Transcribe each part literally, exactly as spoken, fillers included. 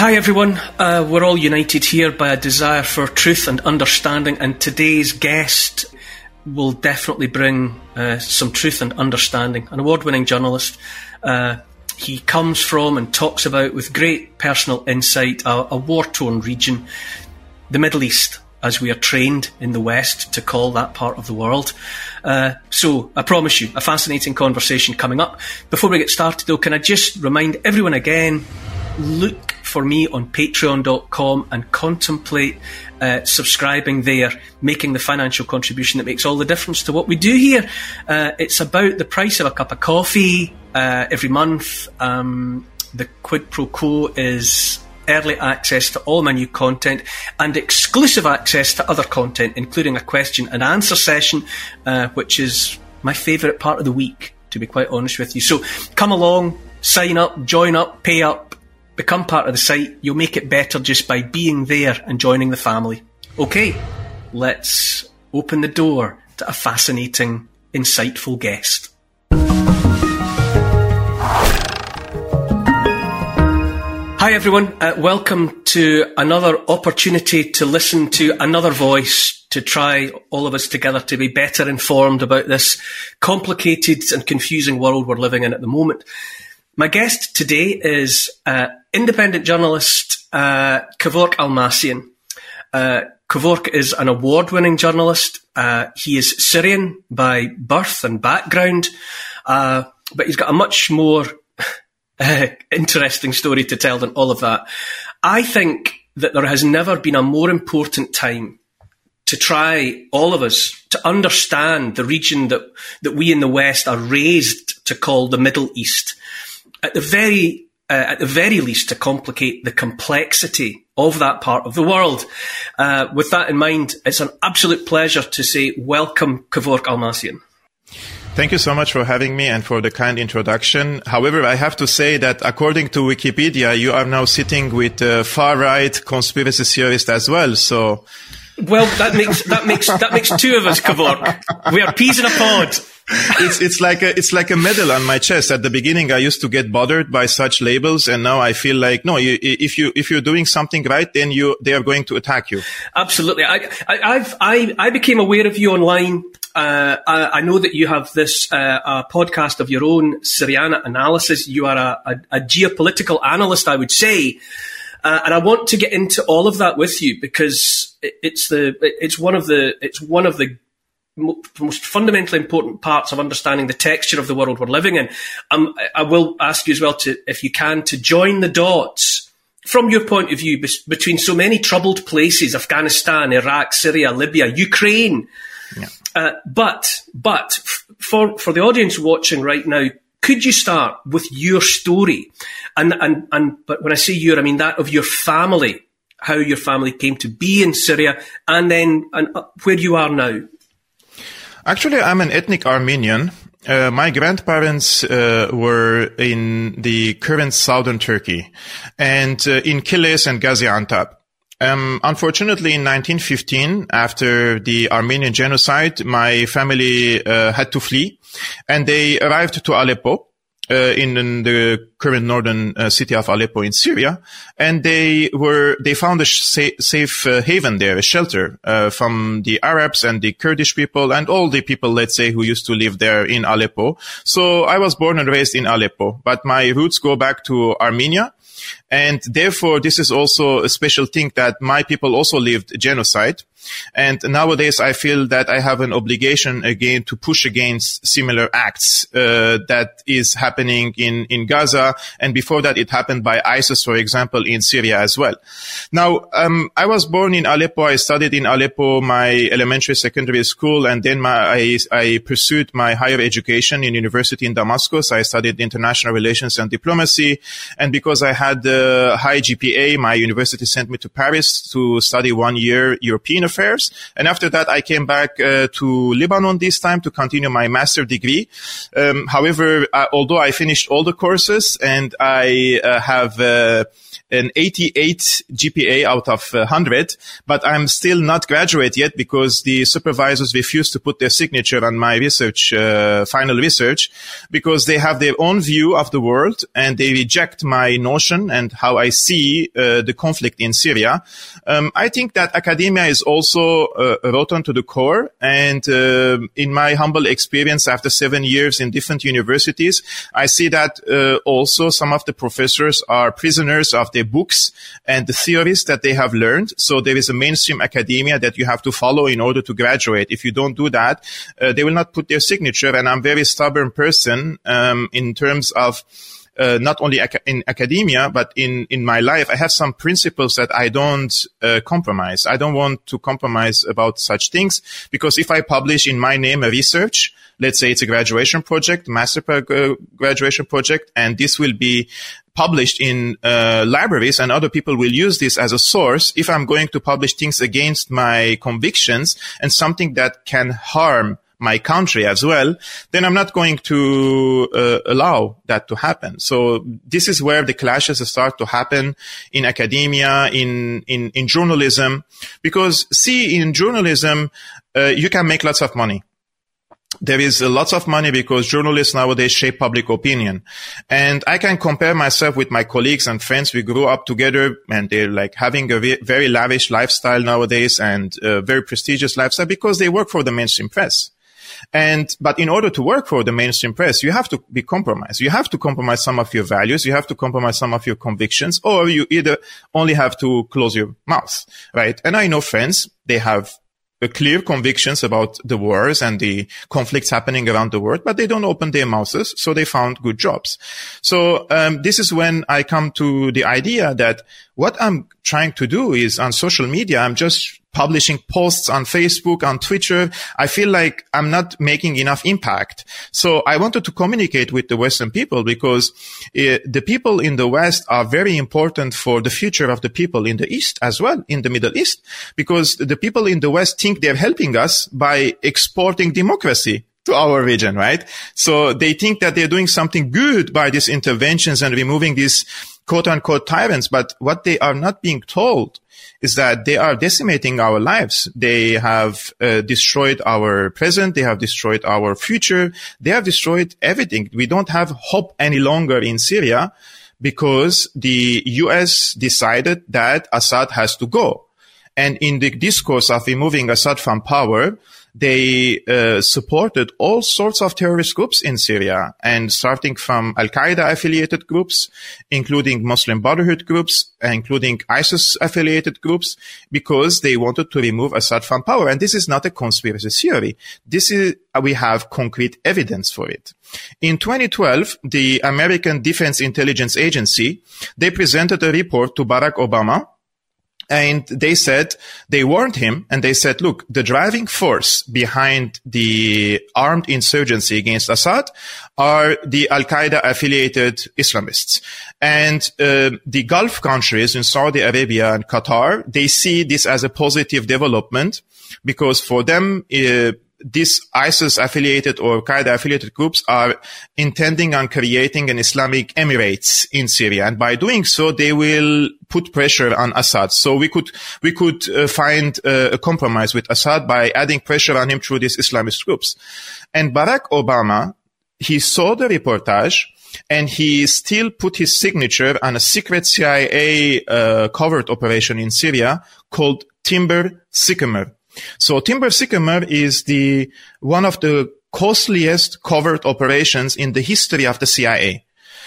Hi everyone, uh, we're all united here by a desire for truth and understanding, and today's guest will definitely bring uh, some truth and understanding. An award-winning journalist, uh, he comes from and talks about with great personal insight a, a war-torn region, the Middle East, as we are trained in the West to call that part of the world. Uh, so, I promise you, a fascinating conversation coming up. Before we get started though, can I just remind everyone again, look for me on patreon dot com and contemplate uh, subscribing there, making the financial contribution that makes all the difference to what we do here. Uh, it's about the price of a cup of coffee uh, every month. Um, the quid pro quo is early access to all my new content and exclusive access to other content, including a question and answer session, uh, which is my favourite part of the week, to be quite honest with you. So come along, sign up, join up, pay up, become part of the site. You'll make it better just by being there and joining the family. Okay, let's open the door to a fascinating, insightful guest. Hi everyone, uh, welcome to another opportunity to listen to another voice, to try all of us together to be better informed about this complicated and confusing world we're living in at the moment. My guest today is uh, independent journalist uh, Kevork Almassian. Uh, Kevork is an award-winning journalist. Uh, he is Syrian by birth and background, uh, but he's got a much more uh, interesting story to tell than all of that. I think that there has never been a more important time to try, all of us, to understand the region that, that we in the West are raised to call the Middle East. At the very, uh, at the very least, to complicate the complexity of that part of the world. Uh, with that in mind, it's an absolute pleasure to say welcome, Kevork Almassian. Thank you so much for having me and for the kind introduction. However, I have to say that according to Wikipedia, you are now sitting with uh, far-right conspiracy theorists as well. So, well, that makes that makes that makes two of us, Kevork. We are peas in a pod. It's it's like a it's like a medal on my chest. At the beginning, I used to get bothered by such labels, and now I feel like no. You, if you if you're doing something right, then you they are going to attack you. Absolutely. I I I've, I I became aware of you online. Uh, I, I know that you have this uh, a podcast of your own, Syriana Analysis. You are a, a, a geopolitical analyst, I would say. Uh, and I want to get into all of that with you because it, it's the it's one of the it's one of the most fundamentally important parts of understanding the texture of the world we're living in. Um, I will ask you as well to, if you can, to join the dots from your point of view be- between so many troubled places: Afghanistan, Iraq, Syria, Libya, Ukraine. Yeah. Uh, but but for for the audience watching right now, could you start with your story? And and and but when I say your, I mean that of your family, how your family came to be in Syria, and then and uh, where you are now. Actually, I'm an ethnic Armenian. Uh, my grandparents uh, were in the current southern Turkey and uh, in Kilis and Gaziantep. Um, unfortunately, in nineteen fifteen, after the Armenian genocide, my family uh, had to flee, and they arrived to Aleppo. Uh, in, in the current northern uh, city of Aleppo in Syria, and they were they found a sh- safe uh, haven there, a shelter uh, from the Arabs and the Kurdish people and all the people, let's say, who used to live there in Aleppo. So I was born and raised in Aleppo, but my roots go back to Armenia. And therefore, this is also a special thing that my people also lived genocide. And nowadays, I feel that I have an obligation again to push against similar acts uh, that is happening in, in Gaza. And before that, it happened by ISIS, for example, in Syria as well. Now, um, I was born in Aleppo. I studied in Aleppo, my elementary, secondary school, and then my, I, I pursued my higher education in university in Damascus. I studied international relations and diplomacy. And because I had a high G P A, my university sent me to Paris to study one year European affairs. And after that, I came back uh, to Lebanon this time to continue my master degree. Um, however, uh, although I finished all the courses and I uh, have uh, an eighty-eight G P A out of one hundred, but I'm still not graduate yet because the supervisors refuse to put their signature on my research, uh, final research, because they have their own view of the world and they reject my notion and how I see uh, the conflict in Syria. Um, I think that academia is also uh, rotten to the core, and uh, in my humble experience after seven years in different universities, I see that uh, also some of the professors are prisoners of their books and the theories that they have learned. So there is a mainstream academia that you have to follow in order to graduate. If you don't do that, uh, they will not put their signature. And I'm a very stubborn person um, in terms of Uh, not only ac- in academia, but in, in my life. I have some principles that I don't uh, compromise. I don't want to compromise about such things, because if I publish in my name a research, let's say it's a graduation project, master uh, graduation project, and this will be published in uh, libraries and other people will use this as a source. If I'm going to publish things against my convictions and something that can harm my country as well, then I'm not going to uh, allow that to happen. So this is where the clashes start to happen in academia, in in, in journalism, because see, in journalism, uh, you can make lots of money. There is uh, lots of money because journalists nowadays shape public opinion. And I can compare myself with my colleagues and friends. We grew up together and they're like having a ve- very lavish lifestyle nowadays and a very prestigious lifestyle because they work for the mainstream press. And, but in order to work for the mainstream press, you have to be compromised. You have to compromise some of your values. You have to compromise some of your convictions, or you either only have to close your mouth, right? And I know friends, they have uh, clear convictions about the wars and the conflicts happening around the world, but they don't open their mouths. So they found good jobs. So, um, this is when I come to the idea that what I'm trying to do is on social media, I'm just publishing posts on Facebook, on Twitter. I feel like I'm not making enough impact. So I wanted to communicate with the Western people because uh, the people in the West are very important for the future of the people in the East as well, in the Middle East, because the people in the West think they're helping us by exporting democracy to our region, right? So they think that they're doing something good by these interventions and removing these quote unquote tyrants. But what they are not being told is that they are decimating our lives. They have uh, destroyed our present. They have destroyed our future. They have destroyed everything. We don't have hope any longer in Syria because the U S decided that Assad has to go. And in the discourse of removing Assad from power, they uh, supported all sorts of terrorist groups in Syria, and starting from Al-Qaeda affiliated groups, including Muslim Brotherhood groups, including ISIS affiliated groups, because they wanted to remove Assad from power. And this is not a conspiracy theory. This is, we have concrete evidence for it. In twenty twelve, the American Defense Intelligence Agency, they presented a report to Barack Obama. And they said, they warned him and they said, look, the driving force behind the armed insurgency against Assad are the Al-Qaeda affiliated Islamists. And uh, the Gulf countries in Saudi Arabia and Qatar, they see this as a positive development because for them, uh, these ISIS affiliated or Qaeda affiliated groups are intending on creating an Islamic Emirates in Syria. And by doing so, they will put pressure on Assad. So we could, we could uh, find uh, a compromise with Assad by adding pressure on him through these Islamist groups. And Barack Obama, he saw the reportage and he still put his signature on a secret C I A uh, covert operation in Syria called Timber Sycamore. So Timber Sycamore is the one of the costliest covert operations in the history of the C I A.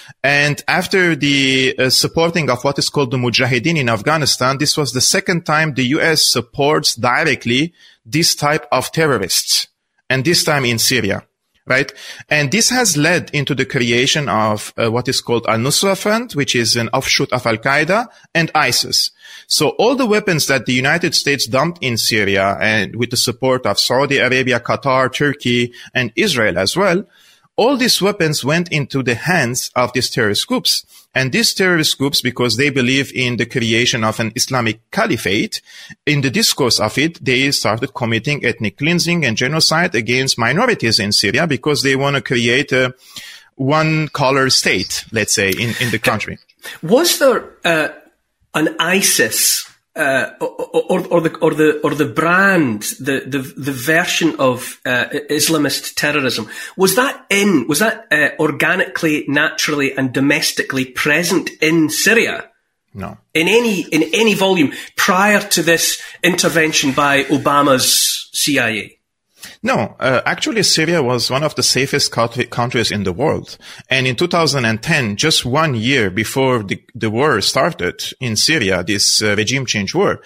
And after the uh, supporting of what is called the Mujahideen in Afghanistan, this was the second time the U S supports directly this type of terrorists, and this time in Syria. Right? And this has led into the creation of uh, what is called Al-Nusra Front, which is an offshoot of Al-Qaeda, and ISIS. So all the weapons that the United States dumped in Syria, and with the support of Saudi Arabia, Qatar, Turkey, and Israel as well, all these weapons went into the hands of these terrorist groups. And these terrorist groups, because they believe in the creation of an Islamic caliphate, in the discourse of it, they started committing ethnic cleansing and genocide against minorities in Syria because they want to create a one-color state, let's say, in, in the country. Was there uh, an ISIS uh, or, or, or the or the or the brand, the the, the version of uh, Islamist terrorism, was that in was that uh, organically, naturally, and domestically present in Syria? No. In any in any volume prior to this intervention by Obama's C I A? No, uh, actually Syria was one of the safest countries in the world. And in two thousand ten, just one year before the, the war started in Syria, this uh, regime change war,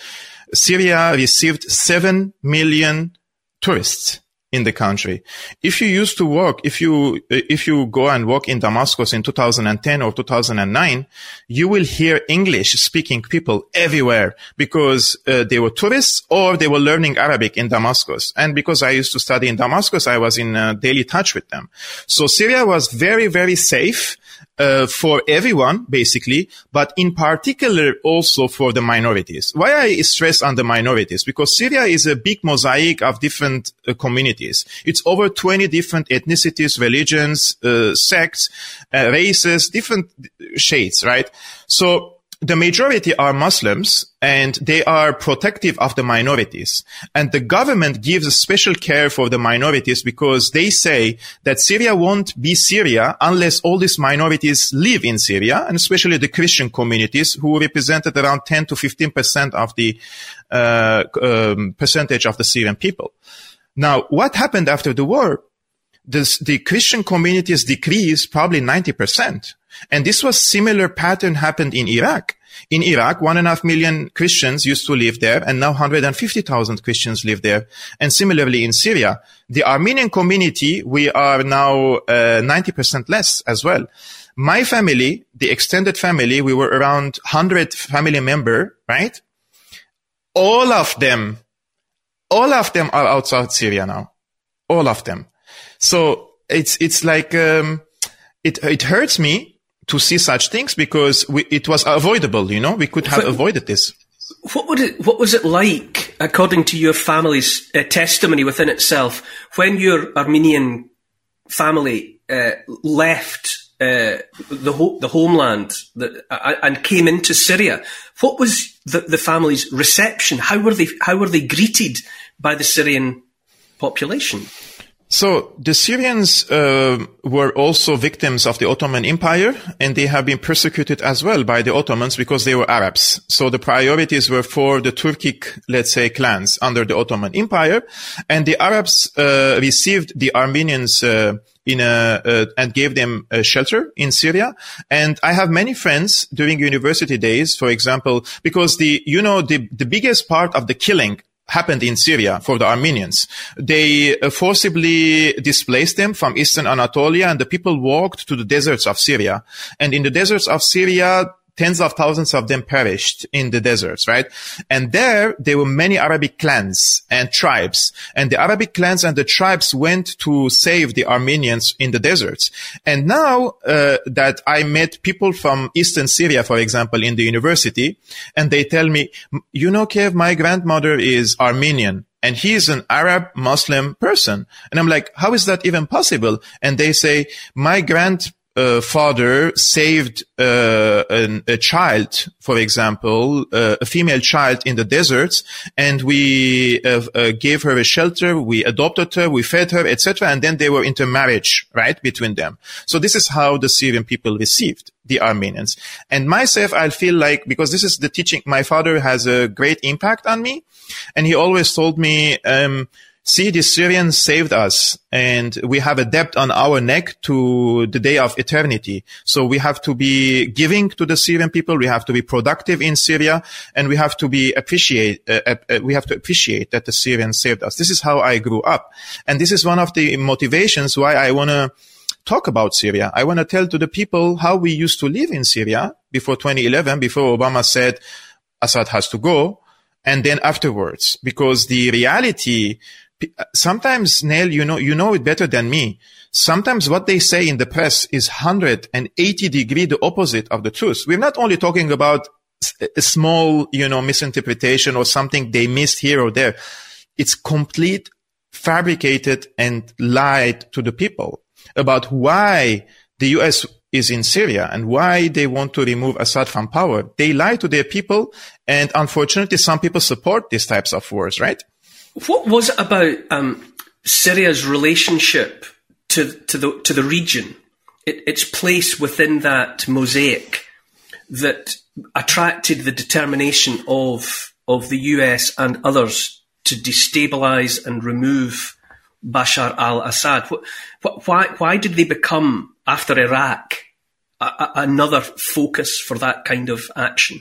Syria received seven million tourists in the country. If you used to walk, if you, if you go and walk in Damascus in two thousand ten or two thousand nine, you will hear English speaking people everywhere because uh, they were tourists or they were learning Arabic in Damascus. And because I used to study in Damascus, I was in uh, daily touch with them. So Syria was very, very safe. Uh, for everyone, basically, but in particular also for the minorities. Why I stress on the minorities? Because Syria is a big mosaic of different uh, communities. It's over twenty different ethnicities, religions, uh, sects, uh, races, different shades, right? So the majority are Muslims and they are protective of the minorities. And the government gives a special care for the minorities because they say that Syria won't be Syria unless all these minorities live in Syria, and especially the Christian communities who represented around ten to fifteen percent of the uh, um, percentage of the Syrian people. Now, what happened after the war? This, the Christian communities decreased probably ninety percent. And this was similar pattern happened in Iraq. In Iraq, one and a half million Christians used to live there, and now one hundred fifty thousand Christians live there. And similarly in Syria, the Armenian community, we are now uh, ninety percent less as well. My family, the extended family, we were around one hundred family member, right? All of them, all of them are outside Syria now. All of them. So it's, it's like, um, it, it hurts me to see such things because we, it was avoidable, you know, we could have avoided this. What would it, what was it like, according to your family's uh, testimony within itself, when your Armenian family uh, left uh, the ho- the homeland that, uh, and came into Syria? What was the, the family's reception? How were they how were they greeted by the Syrian population? So the Syrians uh, were also victims of the Ottoman Empire, and they have been persecuted as well by the Ottomans because they were Arabs. So the priorities were for the Turkic, let's say, clans under the Ottoman Empire, and the Arabs uh, received the Armenians uh, in a uh, and gave them a shelter in Syria. And I have many friends during university days, for example, because the you know the the biggest part of the killing happened in Syria for the Armenians. They uh, forcibly displaced them from eastern Anatolia, and the people walked to the deserts of Syria. And in the deserts of Syria, tens of thousands of them perished in the deserts, right? And there, there were many Arabic clans and tribes. And the Arabic clans and the tribes went to save the Armenians in the deserts. And now uh, that I met people from eastern Syria, for example, in the university, and they tell me, you know, Kev, my grandmother is Armenian. And he is an Arab Muslim person. And I'm like, how is that even possible? And they say, my grand Uh, father saved uh, an, a child, for example, uh, a female child in the deserts, and we uh, uh, gave her a shelter, we adopted her, we fed her, et cetera, and then they were intermarriage, right, between them. So this is how the Syrian people received the Armenians. And myself, I feel like, because this is the teaching, my father has a great impact on me, and he always told me, um, see, the Syrians saved us, and we have a debt on our neck to the day of eternity. So we have to be giving to the Syrian people. We have to be productive in Syria, and we have to be appreciate. Uh, uh, we have to appreciate that the Syrians saved us. This is how I grew up, and this is one of the motivations why I want to talk about Syria. I want to tell to the people how we used to live in Syria before twenty eleven, before Obama said Assad has to go, and then afterwards, because the reality. Sometimes, Neil, you know, you know it better than me. Sometimes what they say in the press is one hundred eighty degree the opposite of the truth. We're not only talking about a small, you know, misinterpretation or something they missed here or there. It's complete, fabricated and lied to the people about why the U S is in Syria and why they want to remove Assad from power. They lie to their people, and unfortunately, some people support these types of wars, right? What was it about um, Syria's relationship to to the to the region, it, its place within that mosaic, that attracted the determination of of the U S and others to destabilise and remove Bashar al-Assad? What, why why did they become, after Iraq, a, a, another focus for that kind of action?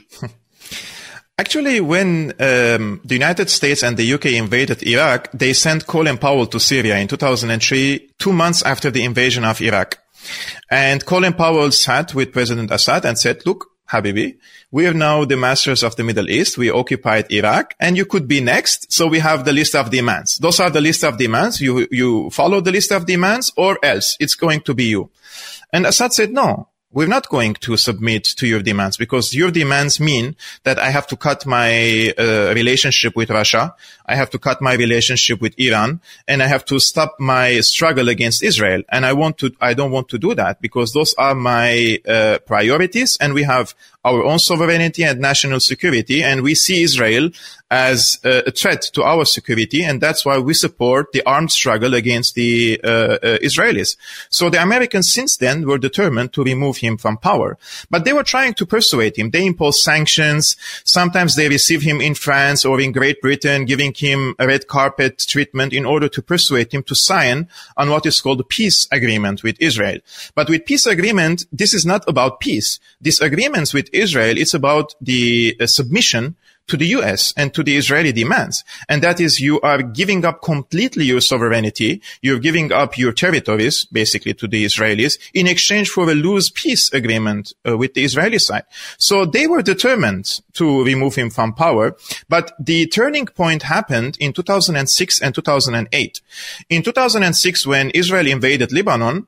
Actually, when um, the United States and the U K invaded Iraq, they sent Colin Powell to Syria in two thousand three, two months after the invasion of Iraq. And Colin Powell sat with President Assad and said, look, Habibi, we are now the masters of the Middle East. We occupied Iraq, and you could be next. So we have the list of demands. Those are the list of demands. You, you follow the list of demands, or else it's going to be you. And Assad said, no, we're not going to submit to your demands, because your demands mean that I have to cut my uh, relationship with Russia. I have to cut my relationship with Iran, and I have to stop my struggle against Israel. And I want to, I don't want to do that, because those are my uh, priorities, and we have our own sovereignty and national security, and we see Israel as uh, a threat to our security, and that's why we support the armed struggle against the uh, uh, Israelis. So the Americans since then were determined to remove him from power. But they were trying to persuade him. They imposed sanctions. Sometimes they receive him in France or in Great Britain, giving him a red carpet treatment in order to persuade him to sign on what is called a peace agreement with Israel. But with peace agreement, this is not about peace. These agreements with Israel, it's about the uh, submission to the U S and to the Israeli demands. And that is, you are giving up completely your sovereignty. You're giving up your territories, basically, to the Israelis in exchange for a loose peace agreement uh, with the Israeli side. So they were determined to remove him from power. But the turning point happened in two thousand six and two thousand eight. In two thousand six, when Israel invaded Lebanon,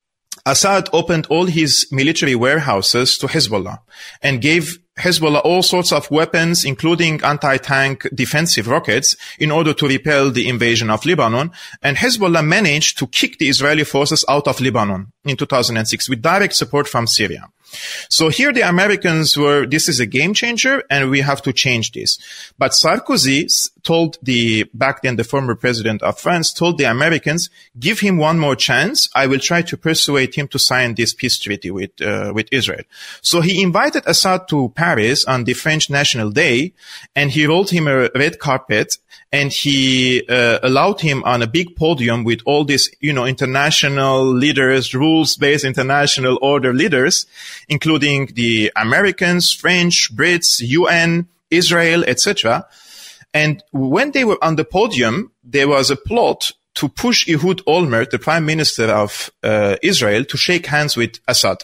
Assad opened all his military warehouses to Hezbollah and gave Hezbollah all sorts of weapons, including anti-tank defensive rockets, in order to repel the invasion of Lebanon. And Hezbollah managed to kick the Israeli forces out of Lebanon in two thousand six with direct support from Syria. So here the Americans were, this is a game changer and we have to change this. But Sarkozy told the, back then the former president of France, told the Americans, give him one more chance. I will try to persuade him to sign this peace treaty with, uh, with Israel. So he invited Assad to Paris on the French National Day, and he rolled him a red carpet, and he uh, allowed him on a big podium with all these, you know, international leaders, rules-based international order leaders, including the Americans, French, Brits, U N, Israel, et cetera. And when they were on the podium, there was a plot to push Ehud Olmert, the prime minister of uh, Israel, to shake hands with Assad.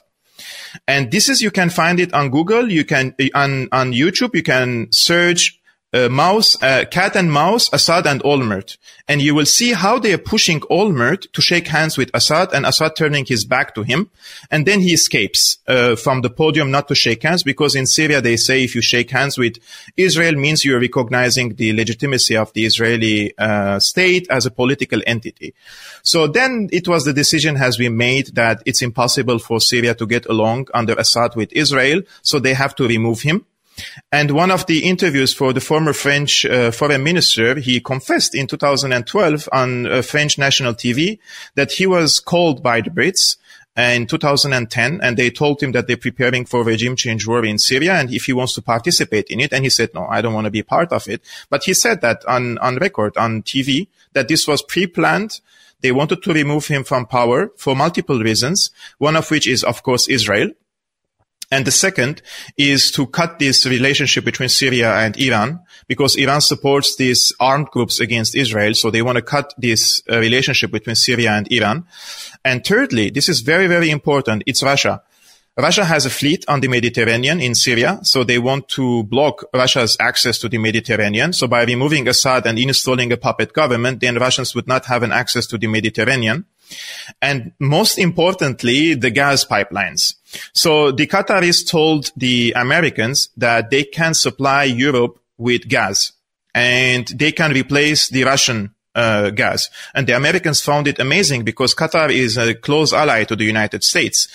And this is, you can find it on Google, you can, on, on YouTube, you can search Uh, mouse, uh, cat and mouse, Assad and Olmert. And you will see how they are pushing Olmert to shake hands with Assad, and Assad turning his back to him. And then he escapes uh, from the podium not to shake hands, because in Syria they say if you shake hands with Israel means you're recognizing the legitimacy of the Israeli uh, state as a political entity. So then it was the decision has been made that it's impossible for Syria to get along under Assad with Israel, so they have to remove him. And one of the interviews for the former French uh, foreign minister, he confessed in two thousand twelve on uh, French national T V that he was called by the Brits in two thousand ten, and they told him that they're preparing for regime change war in Syria, and if he wants to participate in it. And he said, no, I don't want to be part of it. But he said that on, on record, on T V, that this was pre-planned. They wanted to remove him from power for multiple reasons, one of which is, of course, Israel. And the second is to cut this relationship between Syria and Iran, because Iran supports these armed groups against Israel. So they want to cut this uh, relationship between Syria and Iran. And thirdly, this is very, very important. It's Russia. Russia has a fleet on the Mediterranean in Syria, so they want to block Russia's access to the Mediterranean. So by removing Assad and installing a puppet government, then Russians would not have an access to the Mediterranean. And most importantly, the gas pipelines. So the Qataris told the Americans that they can supply Europe with gas, and they can replace the Russian Uh, gas. And the Americans found it amazing, because Qatar is a close ally to the United States.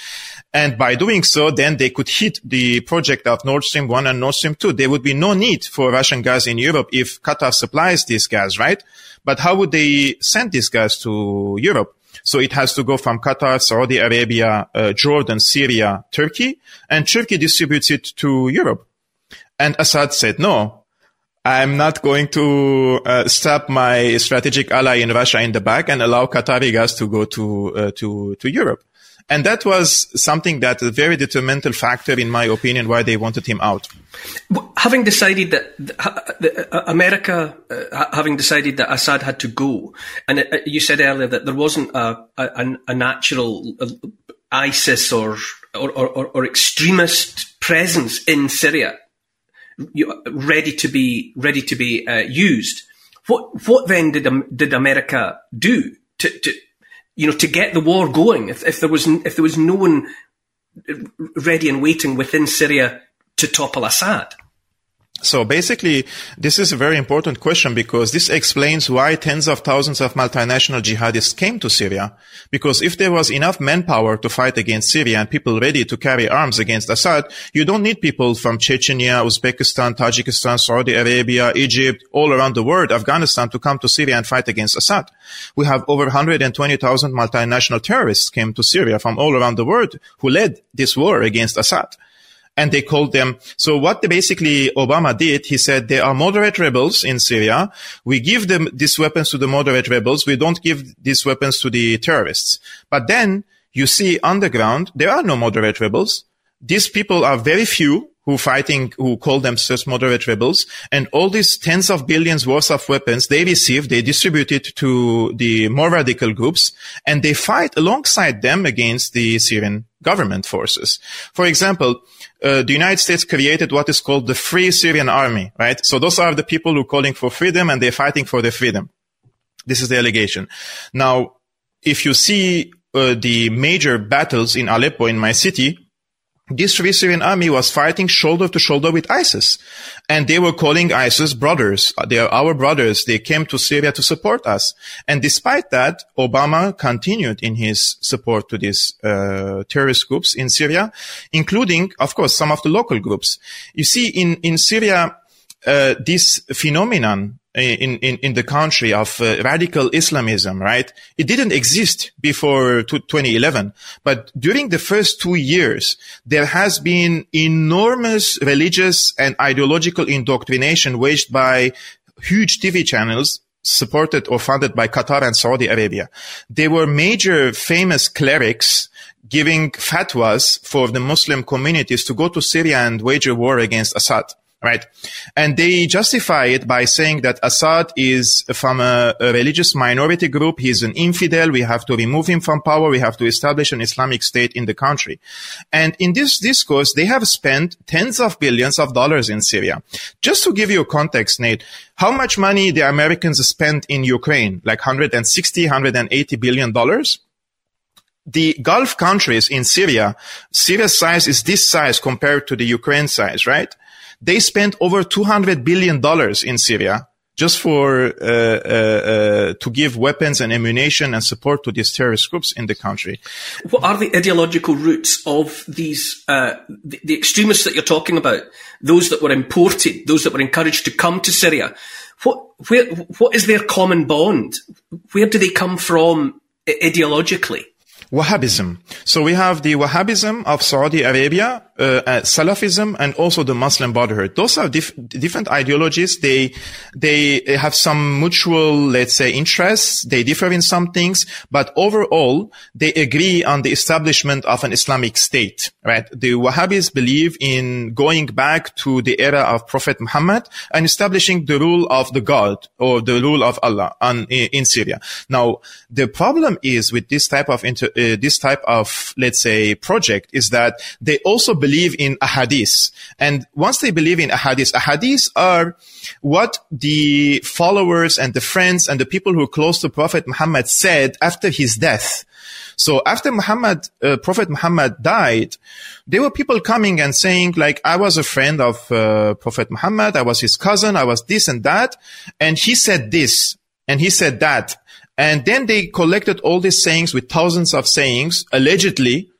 And by doing so, then they could hit the project of Nord Stream one and Nord Stream two. There would be no need for Russian gas in Europe if Qatar supplies this gas, right? But how would they send this gas to Europe? So it has to go from Qatar, Saudi Arabia, uh, Jordan, Syria, Turkey, and Turkey distributes it to Europe. And Assad said, no, I'm not going to uh, stab my strategic ally in Russia in the back and allow Qatari gas to go to uh, to to Europe. And that was something that a very detrimental factor, in my opinion, why they wanted him out. Having decided that uh, America, uh, having decided that Assad had to go, and it, you said earlier that there wasn't a, a, a natural ISIS or or, or or extremist presence in Syria, ready to be ready to be uh, used. What what then did um, did America do to to you know to get the war going? If if there was if there was no one ready and waiting within Syria to topple Assad? So basically, this is a very important question because this explains why tens of thousands of multinational jihadists came to Syria. Because if there was enough manpower to fight against Syria and people ready to carry arms against Assad, you don't need people from Chechnya, Uzbekistan, Tajikistan, Saudi Arabia, Egypt, all around the world, Afghanistan, to come to Syria and fight against Assad. We have over one hundred twenty thousand multinational terrorists came to Syria from all around the world who led this war against Assad. And they called them, so what they basically Obama did, he said, there are moderate rebels in Syria. We give them these weapons to the moderate rebels. We don't give these weapons to the terrorists. But then you see underground, there are no moderate rebels. These people are very few who fighting, who call themselves moderate rebels. And all these tens of billions worth of weapons they receive, they distribute it to the more radical groups, and they fight alongside them against the Syrian government forces. For example, Uh, the United States created what is called the Free Syrian Army, right? So those are the people who are calling for freedom and they're fighting for their freedom. This is the allegation. Now, if you see uh, the major battles in Aleppo, in my city, this Free Syrian Army was fighting shoulder to shoulder with ISIS. And they were calling ISIS brothers. They are our brothers. They came to Syria to support us. And despite that, Obama continued in his support to these uh, terrorist groups in Syria, including, of course, some of the local groups. You see, in, in Syria, uh, this phenomenon in, in, in the country of uh, radical Islamism, right? It didn't exist before twenty eleven. But during the first two years, there has been enormous religious and ideological indoctrination waged by huge T V channels supported or funded by Qatar and Saudi Arabia. They were major famous clerics giving fatwas for the Muslim communities to go to Syria and wage a war against Assad. Right. And they justify it by saying that Assad is from a, a religious minority group. He's an infidel. We have to remove him from power. We have to establish an Islamic state in the country. And in this discourse, they have spent tens of billions of dollars in Syria. Just to give you a context, Nate, how much money the Americans spent in Ukraine? Like one hundred sixty, one hundred eighty billion dollars? The Gulf countries in Syria, Syria's size is this size compared to the Ukraine size, right? They spent over two hundred billion dollars in Syria just for, uh, uh, uh, to give weapons and ammunition and support to these terrorist groups in the country. What are the ideological roots of these, uh, the, the extremists that you're talking about? Those that were imported, those that were encouraged to come to Syria? What, where, what is their common bond? Where do they come from ideologically? Wahhabism. So we have the Wahhabism of Saudi Arabia, uh, uh, Salafism, and also the Muslim Brotherhood. Those are dif- different ideologies. They, they have some mutual, let's say, interests. They differ in some things, but overall, they agree on the establishment of an Islamic state, right? The Wahhabis believe in going back to the era of Prophet Muhammad and establishing the rule of the God or the rule of Allah on, in Syria. Now, the problem is with this type of inter- Uh, this type of, let's say, project is that they also believe in ahadith. And once they believe in ahadith, ahadith are what the followers and the friends and the people who are close to Prophet Muhammad said after his death. So after Muhammad, uh, Prophet Muhammad died, there were people coming and saying, like, I was a friend of uh, Prophet Muhammad, I was his cousin, I was this and that, and he said this, and he said that. And then they collected all these sayings with thousands of sayings, allegedly,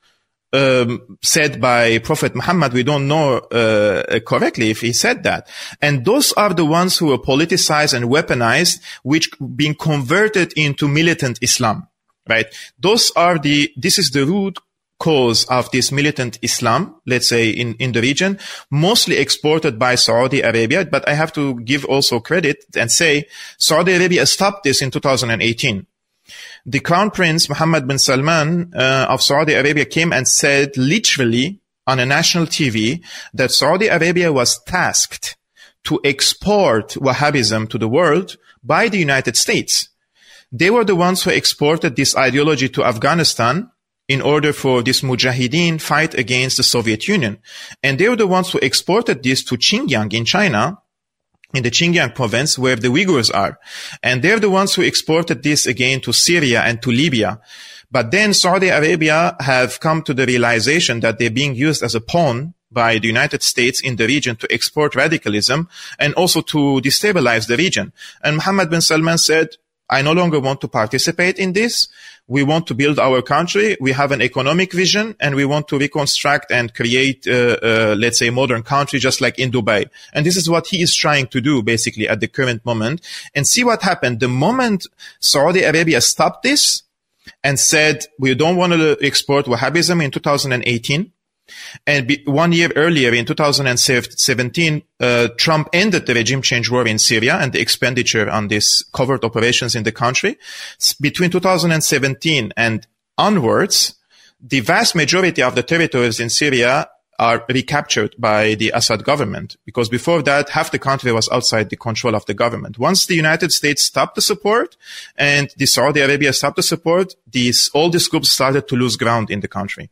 um, said by Prophet Muhammad. We don't know uh, correctly if he said that. And those are the ones who were politicized and weaponized, which being converted into militant Islam, right? Those are the, this is the root cause of this militant Islam, let's say in, in the region, mostly exported by Saudi Arabia. But I have to give also credit and say Saudi Arabia stopped this in two thousand eighteen. The Crown Prince Mohammed bin Salman uh, of Saudi Arabia came and said literally on a national T V that Saudi Arabia was tasked to export Wahhabism to the world by the United States. They were the ones who exported this ideology to Afghanistan in order for this Mujahideen fight against the Soviet Union. And they were the ones who exported this to Xinjiang in China, in the Xinjiang province where the Uyghurs are. And they're the ones who exported this again to Syria and to Libya. But then Saudi Arabia have come to the realization that they're being used as a pawn by the United States in the region to export radicalism and also to destabilize the region. And Mohammed bin Salman said, I no longer want to participate in this. We want to build our country. We have an economic vision and we want to reconstruct and create, uh, uh, let's say, modern country just like in Dubai. And this is what he is trying to do basically at the current moment. And see what happened. The moment Saudi Arabia stopped this and said, we don't want to export Wahhabism in two thousand eighteen. And be, one year earlier, in two thousand seventeen, uh, Trump ended the regime change war in Syria and the expenditure on these covert operations in the country. Between two thousand seventeen and onwards, the vast majority of the territories in Syria are recaptured by the Assad government, because before that, half the country was outside the control of the government. Once the United States stopped the support and the Saudi Arabia stopped the support, these, all these groups started to lose ground in the country.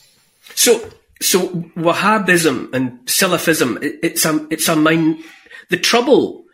So, So Wahhabism and Salafism, it's a, it's a mind, the trouble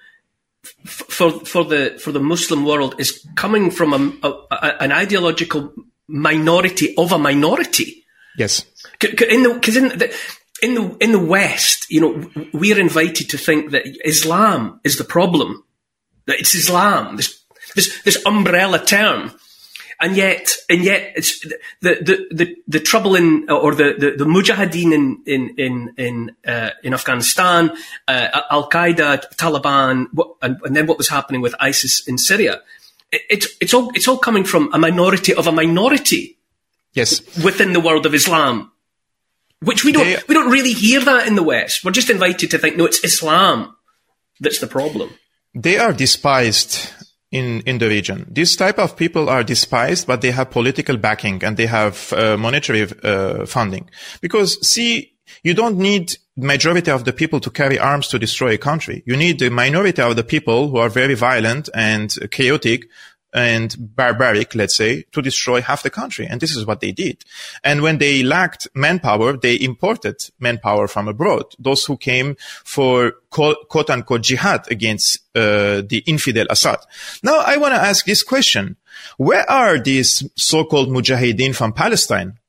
f- for, for the, for the Muslim world is coming from a, a, an ideological minority of a minority. Yes. In the, cause in the, in the, in the West, you know, we're invited to think that Islam is the problem, that it's Islam, this, this, this umbrella term. And yet, and yet, it's the the the, the trouble in, or the the, the Mujahideen in in in in, uh, in Afghanistan, uh, Al Qaeda, Taliban, what, and, and then what was happening with ISIS in Syria. It, it's it's all it's all coming from a minority of a minority. Yes. Within the world of Islam, which we don't they, we don't really hear that in the West. We're just invited to think, no, it's Islam that's the problem. They are despised in in the region. These type of people are despised, but they have political backing and they have uh, monetary uh, funding. Because, see, you don't need majority of the people to carry arms to destroy a country. You need the minority of the people who are very violent and chaotic and barbaric, let's say, to destroy half the country. And this is what they did. And when they lacked manpower, they imported manpower from abroad, those who came for quote unquote jihad against uh, the infidel Assad. Now, I want to ask this question. Where are these so-called mujahideen from Palestine?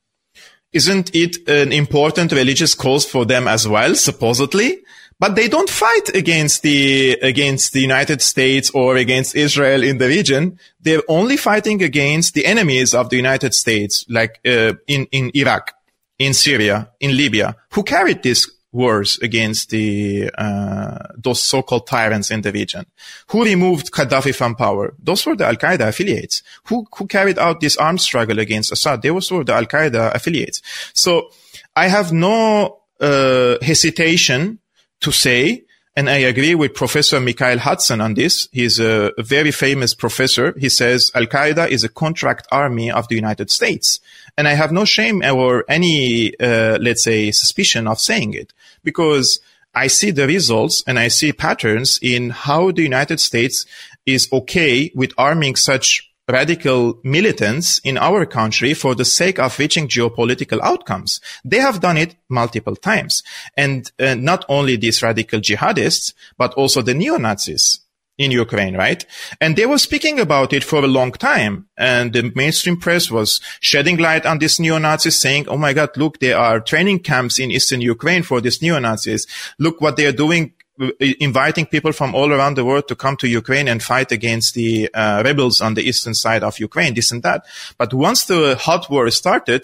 Isn't it an important religious cause for them as well, supposedly? But they don't fight against the, against the United States or against Israel in the region. They're only fighting against the enemies of the United States, like, uh, in, in Iraq, in Syria, in Libya, who carried these wars against the, uh, those so-called tyrants in the region. Who removed Gaddafi from power? Those were the Al-Qaeda affiliates. Who, who carried out this armed struggle against Assad? They were the Al-Qaeda affiliates. So I have no, uh, hesitation to say, and I agree with Professor Mikhail Hudson on this. He's a, a very famous professor. He says Al-Qaeda is a contract army of the United States. And I have no shame or any, uh, let's say, suspicion of saying it, because I see the results and I see patterns in how the United States is okay with arming such radical militants in our country for the sake of reaching geopolitical outcomes. They have done it multiple times. And uh, not only these radical jihadists, but also the neo-Nazis in Ukraine, right? And they were speaking about it for a long time. And the mainstream press was shedding light on these neo-Nazis, saying, oh my God, look, there are training camps in eastern Ukraine for these neo-Nazis. Look what they are doing, inviting people from all around the world to come to Ukraine and fight against the uh, rebels on the eastern side of Ukraine, this and that. But once the hot war started,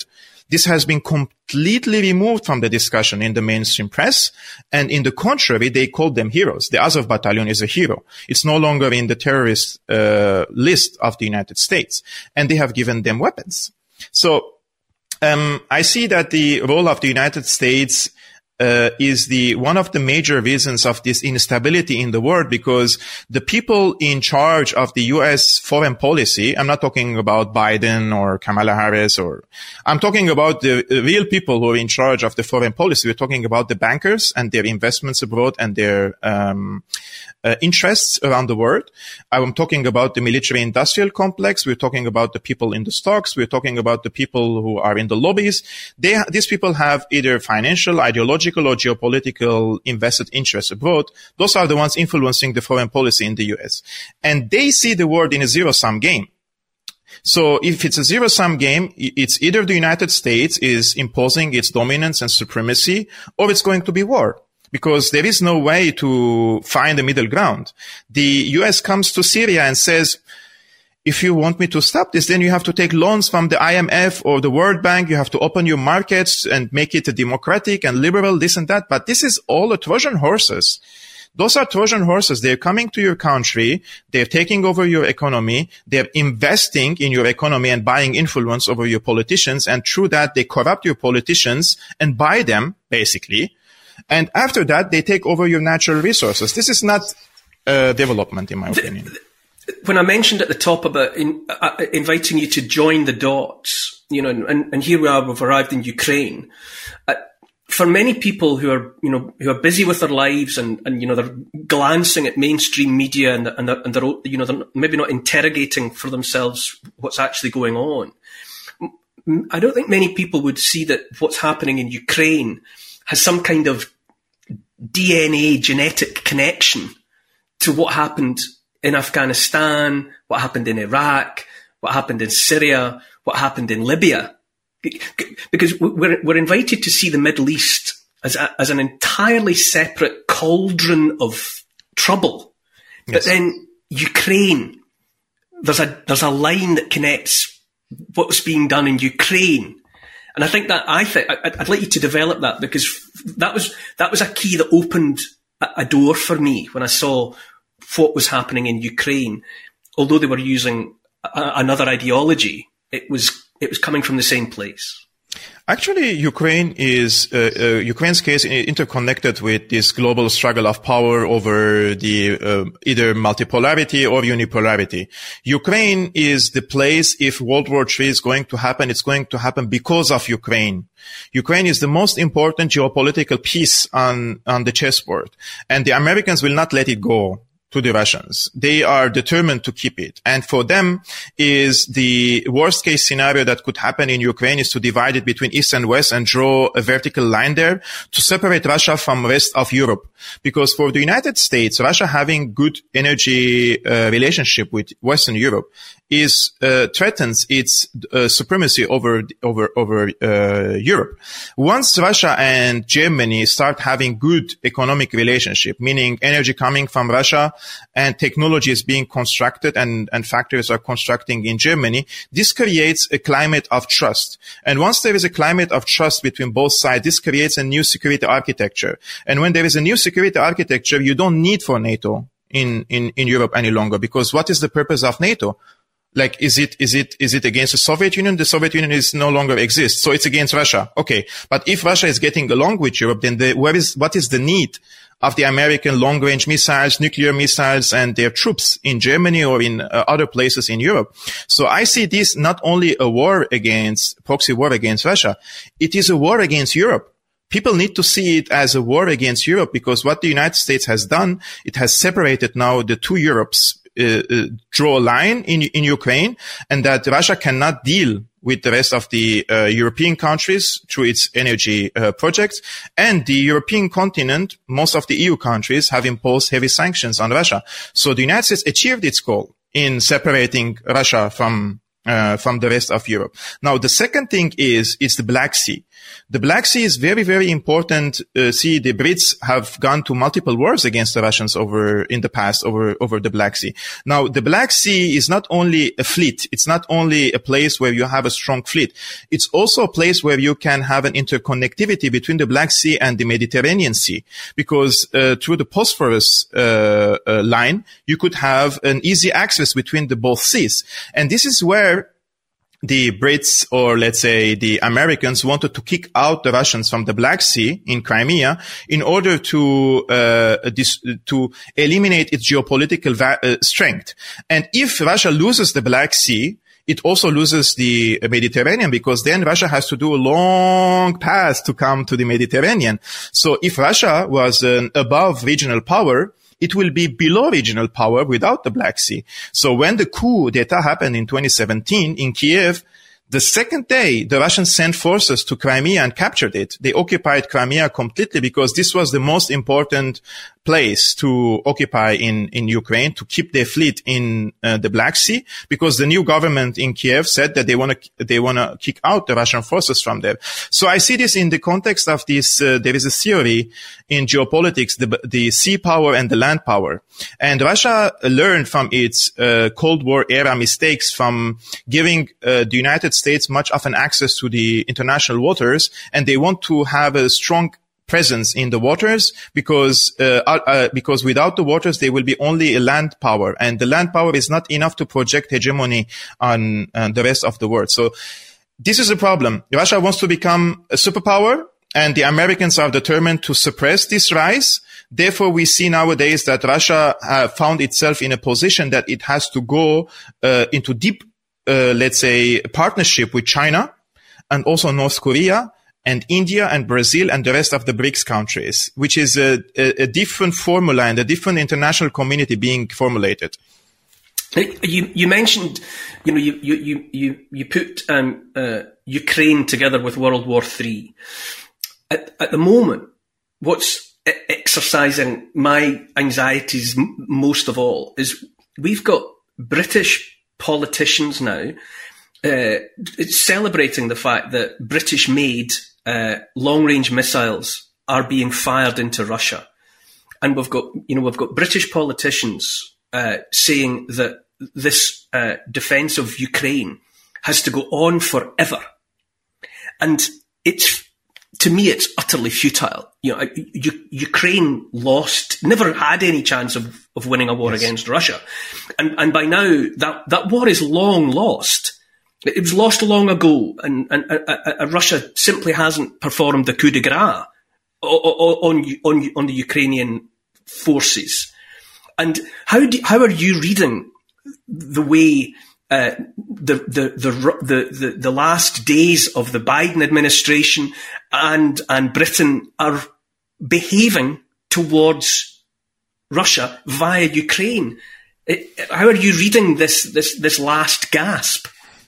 this has been completely removed from the discussion in the mainstream press. And in the contrary, they called them heroes. The Azov battalion is a hero. It's no longer in the terrorist uh, list of the United States. And they have given them weapons. So um, I see that the role of the United States Uh, is the one of the major reasons of this instability in the world, because the people in charge of the U S foreign policy, I'm not talking about Biden or Kamala Harris, or I'm talking about the real people who are in charge of the foreign policy. We're talking about the bankers and their investments abroad and their um, uh, interests around the world. I'm talking about the military industrial complex. We're talking about the people in the stocks. We're talking about the people who are in the lobbies. They, these people have either financial, ideological, or geopolitical invested interests abroad. Those are the ones influencing the foreign policy in the U S. And they see the world in a zero-sum game. So if it's a zero-sum game, it's either the United States is imposing its dominance and supremacy, or it's going to be war. Because there is no way to find a middle ground. The U S comes to Syria and says, if you want me to stop this, then you have to take loans from the I M F or the World Bank. You have to open your markets and make it a democratic and liberal, this and that. But this is all a Trojan horses. Those are Trojan horses. They're coming to your country. They're taking over your economy. They're investing in your economy and buying influence over your politicians. And through that, they corrupt your politicians and buy them, basically. And after that, they take over your natural resources. This is not uh, development, in my opinion. When I mentioned at the top about in, uh, inviting you to join the dots, you know, and, and here we are, we've arrived in Ukraine. Uh, for many people who are, you know, who are busy with their lives and, and you know, they're glancing at mainstream media and, and, they're, and they're, you know, they're maybe not interrogating for themselves what's actually going on. I don't think many people would see that what's happening in Ukraine has some kind of D N A genetic connection to what happened in Afghanistan, what happened in Iraq, what happened in Syria, what happened in Libya. Because we're, we're invited to see the Middle East as, a, as an entirely separate cauldron of trouble. Yes. But then Ukraine, there's a, there's a line that connects what's being done in Ukraine. And I think that, I think, I'd like you to develop that, because that was, that was a key that opened a, a door for me when I saw what was happening in Ukraine. Although they were using a, another ideology, it was, it was coming from the same place. Actually, Ukraine is, uh, uh, Ukraine's case interconnected with this global struggle of power over the, uh, either multipolarity or unipolarity. Ukraine is the place, if World War Three is going to happen, it's going to happen because of Ukraine. Ukraine is the most important geopolitical piece on, on the chessboard, and the Americans will not let it go to the Russians. They are determined to keep it. And for them is the worst case scenario that could happen in Ukraine is to divide it between East and West and draw a vertical line there to separate Russia from the rest of Europe. Because for the United States, Russia having good energy uh, relationship with Western Europe is uh, threatens its uh, supremacy over over over uh, Europe. Once Russia and Germany start having good economic relationship, meaning energy coming from Russia and technology is being constructed and, and factories are constructing in Germany, this creates a climate of trust. And once there is a climate of trust between both sides, this creates a new security architecture. And when there is a new security architecture, you don't need for NATO in, in, in Europe any longer, because what is the purpose of NATO? Like, is it, is it, is it against the Soviet Union? The Soviet Union is no longer exists. So it's against Russia. Okay. But if Russia is getting along with Europe, then the, where is, what is the need of the American long-range missiles, nuclear missiles, and their troops in Germany or in uh, other places in Europe? So I see this not only a war against, proxy war against Russia, it is a war against Europe. People need to see it as a war against Europe, because what the United States has done, it has separated now the two Europes, uh, uh, draw a line in, in Ukraine, and that Russia cannot deal with the rest of the uh, European countries through its energy uh, projects. And the European continent, most of the E U countries have imposed heavy sanctions on Russia. So the United States achieved its goal in separating Russia from uh, from the rest of Europe. Now, the second thing is, it's the Black Sea. The Black Sea is very, very important. Uh, see, the Brits have gone to multiple wars against the Russians over in the past over over the Black Sea. Now, the Black Sea is not only a fleet. It's not only a place where you have a strong fleet. It's also a place where you can have an interconnectivity between the Black Sea and the Mediterranean Sea, because uh, through the Bosphorus uh, uh, line, you could have an easy access between the both seas. And this is where the Brits, or let's say the Americans, wanted to kick out the Russians from the Black Sea in Crimea in order to uh, dis- to eliminate its geopolitical va- uh, strength. And if Russia loses the Black Sea, it also loses the Mediterranean, because then Russia has to do a long path to come to the Mediterranean. So if Russia was an above regional power, it will be below regional power without the Black Sea. So when the coup d'etat happened in twenty seventeen in Kiev, the second day, the Russians sent forces to Crimea and captured it. They occupied Crimea completely because this was the most important place to occupy in, in Ukraine, to keep their fleet in uh, the Black Sea, because the new government in Kiev said that they want to, they want to kick out the Russian forces from there. So I see this in the context of this, uh, there is a theory in geopolitics, the, the sea power and the land power. And Russia learned from its uh, Cold War era mistakes from giving uh, the United States much of an access to the international waters, and they want to have a strong presence in the waters, because uh, uh, because without the waters they will be only a land power, and the land power is not enough to project hegemony on uh, the rest of the world. So this is a problem. Russia wants to become a superpower, and the Americans are determined to suppress this rise. Therefore, we see nowadays that Russia uh, found itself in a position that it has to go uh, into deep, uh, let's say, partnership with China and also North Korea and India and Brazil and the rest of the BRICS countries, which is a, a, a different formula and a different international community being formulated. You, you mentioned, you know, you you you you put um, uh, Ukraine together with World War Three. At, at the moment, what's exercising my anxieties m- most of all is we've got British politicians now uh, celebrating the fact that British-made Uh, long-range missiles are being fired into Russia, and we've got, you know, we've got British politicians uh, saying that this uh, defence of Ukraine has to go on forever, and it's, to me, it's utterly futile. You know, U- Ukraine lost, never had any chance of, of winning a war yes. against Russia, and and by now that that war is long lost. It was lost long ago, and, and, and, and Russia simply hasn't performed the coup de grace on, on, on the Ukrainian forces. And how do, how are you reading the way uh, the, the, the, the, the, the last days of the Biden administration and, and Britain are behaving towards Russia via Ukraine? How are you reading this, this, this last gasp?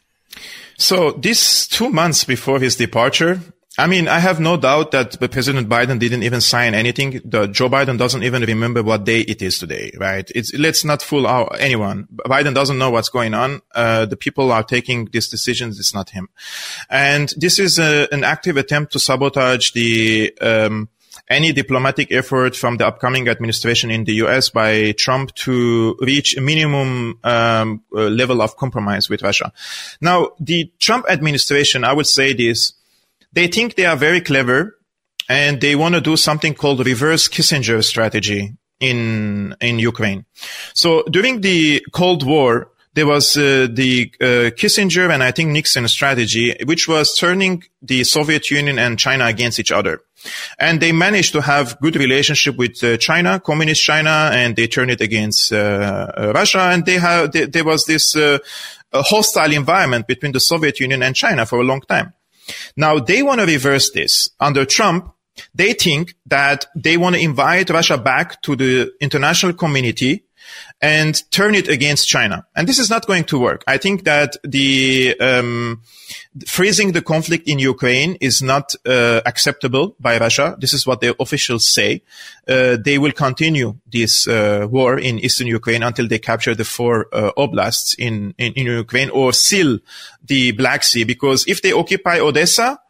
So these two months before his departure, I mean, I have no doubt that President Biden didn't even sign anything. The, Joe Biden doesn't even remember what day it is today, right? It's, let's not fool our, anyone. Biden doesn't know what's going on. Uh, the people are taking these decisions. It's not him. And this is a, an active attempt to sabotage the, um, any diplomatic effort from the upcoming administration in the U S by Trump to reach a minimum um, uh, level of compromise with Russia. Now, the Trump administration, I would say this, they think they are very clever, and they want to do something called reverse Kissinger strategy in in Ukraine. So during the Cold War, there was uh, the uh, Kissinger and I think Nixon strategy, which was turning the Soviet Union and China against each other. And they managed to have good relationship with uh, China, communist China, and they turned it against uh, uh, Russia. And they have they, there was this uh, a hostile environment between the Soviet Union and China for a long time. Now they want to reverse this. Under Trump, they think that they want to invite Russia back to the international community and turn it against China. And this is not going to work. I think that the um freezing the conflict in Ukraine is not uh, acceptable by Russia. This is what their officials say. Uh, they will continue this uh, war in eastern Ukraine until they capture the four uh, oblasts in, in, in Ukraine or seal the Black Sea. Because if they occupy Odessa,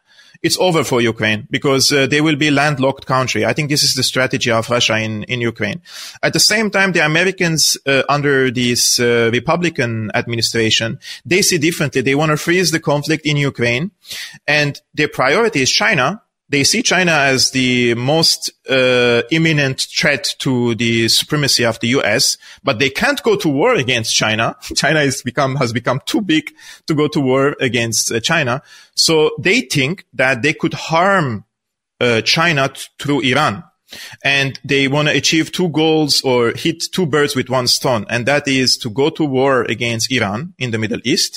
it's over for Ukraine because uh, they will be landlocked country. I think this is the strategy of Russia in, in Ukraine. At the same time, the Americans uh, under this uh, Republican administration, they see differently. They want to freeze the conflict in Ukraine, and their priority is China. They see China as the most uh, imminent threat to the supremacy of the U S, but they can't go to war against China. China has become has become too big to go to war against uh, China. So they think that they could harm uh, China t- through Iran. And they want to achieve two goals or hit two birds with one stone. And that is to go to war against Iran in the Middle East,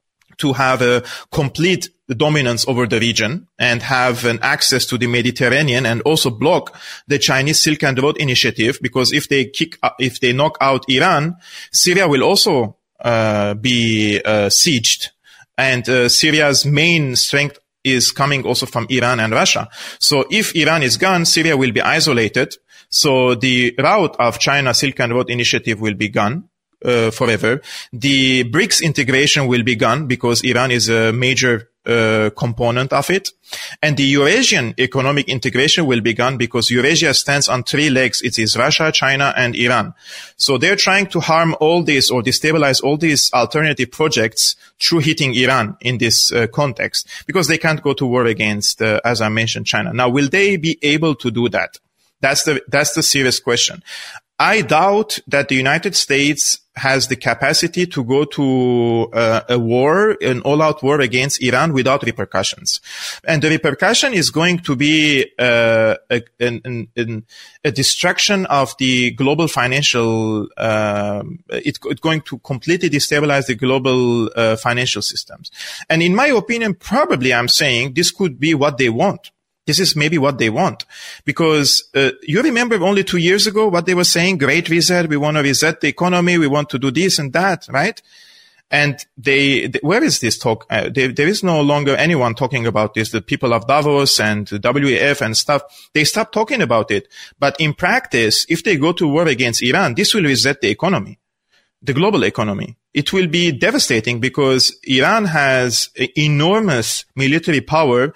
to have a complete dominance over the region and have an access to the Mediterranean, and also block the Chinese Silk and Road Initiative, because if they kick, if they knock out Iran, Syria will also uh, be uh, sieged. And uh, Syria's main strength is coming also from Iran and Russia. So if Iran is gone, Syria will be isolated. So the route of China Silk and Road Initiative will be gone. Uh, forever. The BRICS integration will be gone because Iran is a major uh, component of it. And the Eurasian economic integration will be gone because Eurasia stands on three legs. It is Russia, China, and Iran. So they're trying to harm all this or destabilize all these alternative projects through hitting Iran in this uh, context, because they can't go to war against, uh, as I mentioned, China. Now, will they be able to do that? That's the, that's the serious question. I doubt that the United States has the capacity to go to uh, a war, an all-out war against Iran without repercussions. And the repercussion is going to be uh, a, an, an, a destruction of the global financial, uh, it, it's going to completely destabilize the global uh, financial systems. And in my opinion, probably I'm saying this could be what they want. This is maybe what they want, because uh, you remember only two years ago what they were saying, great reset, we want to reset the economy, we want to do this and that, right? And they, they where is this talk? Uh, they, there is no longer anyone talking about this. The people of Davos and W E F and stuff, they stopped talking about it. But in practice, if they go to war against Iran, this will reset the economy, the global economy. It will be devastating because Iran has enormous military power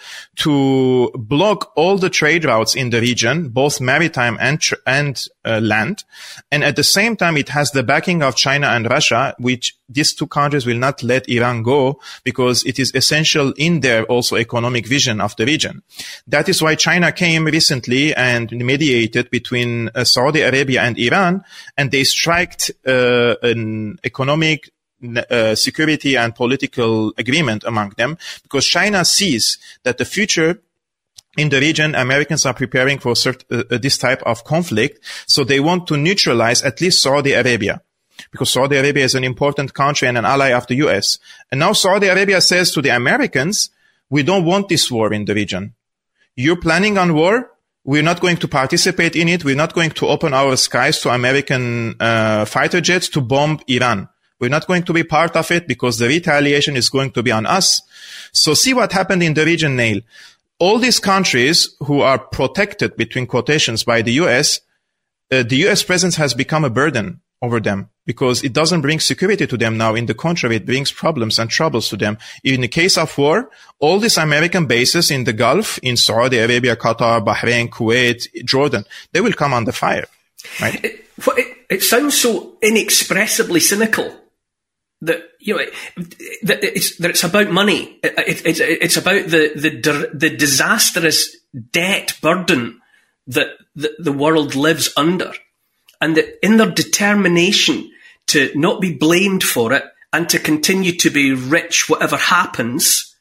to block all the trade routes in the region, both maritime and tr- and uh, land. And at the same time, it has the backing of China and Russia, which these two countries will not let Iran go because it is essential in their also economic vision of the region. That is why China came recently and mediated between uh, Saudi Arabia and Iran, and they striked uh, an economic Uh, security and political agreement among them, because China sees that the future in the region, Americans are preparing for cert- uh, this type of conflict. So they want to neutralize at least Saudi Arabia, because Saudi Arabia is an important country and an ally of the U S. And now Saudi Arabia says to the Americans, we don't want this war in the region. You're planning on war. We're not going to participate in it. We're not going to open our skies to American uh, fighter jets to bomb Iran. We're not going to be part of it because the retaliation is going to be on us. So see what happened in the region, Neil. All these countries who are protected, between quotations, by the U S, uh, the U S presence has become a burden over them because it doesn't bring security to them now. In the contrary, it brings problems and troubles to them. In the case of war, all these American bases in the Gulf, in Saudi Arabia, Qatar, Bahrain, Kuwait, Jordan, they will come under fire, right? It, it, it sounds so inexpressibly cynical. That, you know, that it's, that it's about money. It, it's, it's about the, the, the disastrous debt burden that the, the world lives under. And that in their determination to not be blamed for it and to continue to be rich whatever happens,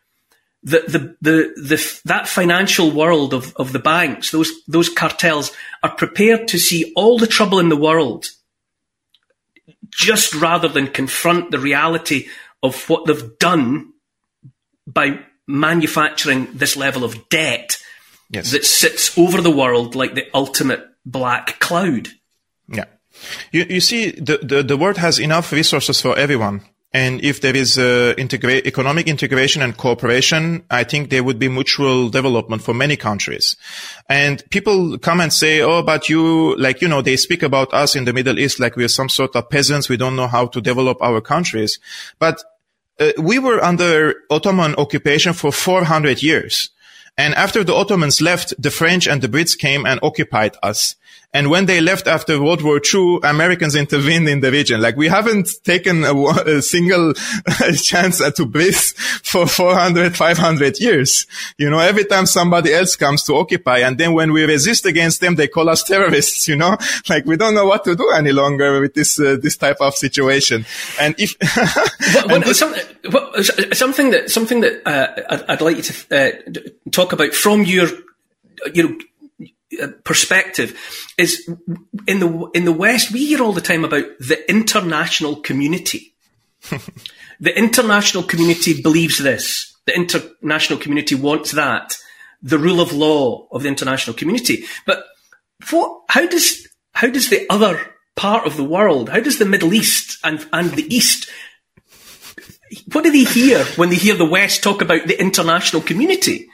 the, the, the, the, that financial world of, of the banks, those, those cartels are prepared to see all the trouble in the world, just rather than confront the reality of what they've done by manufacturing this level of debt yes. that sits over the world like the ultimate black cloud. Yeah. You, you see, the, the, the world has enough resources for everyone. And if there is uh, integra- economic integration and cooperation, I think there would be mutual development for many countries. And people come and say, oh, but you, like, you know, they speak about us in the Middle East like we're some sort of peasants. We don't know how to develop our countries. But uh, we were under Ottoman occupation for four hundred years. And after the Ottomans left, the French and the Brits came and occupied us. And when they left after World War Two, Americans intervened in the region. Like, we haven't taken a, a single chance to breathe for four hundred, five hundred years. You know, every time somebody else comes to occupy, and then when we resist against them, they call us terrorists, you know? Like, we don't know what to do any longer with this, uh, this type of situation. And if, what, what, some, what, something that, something that, uh, I'd, I'd like you to, uh, talk about from your, you know, perspective is in the in the West, we hear all the time about the international community. The international community believes this. The international community wants that. The rule of law of the international community. But what? How does how does the other part of the world? How does the Middle East and and the East? What do they hear when they hear the West talk about the international community?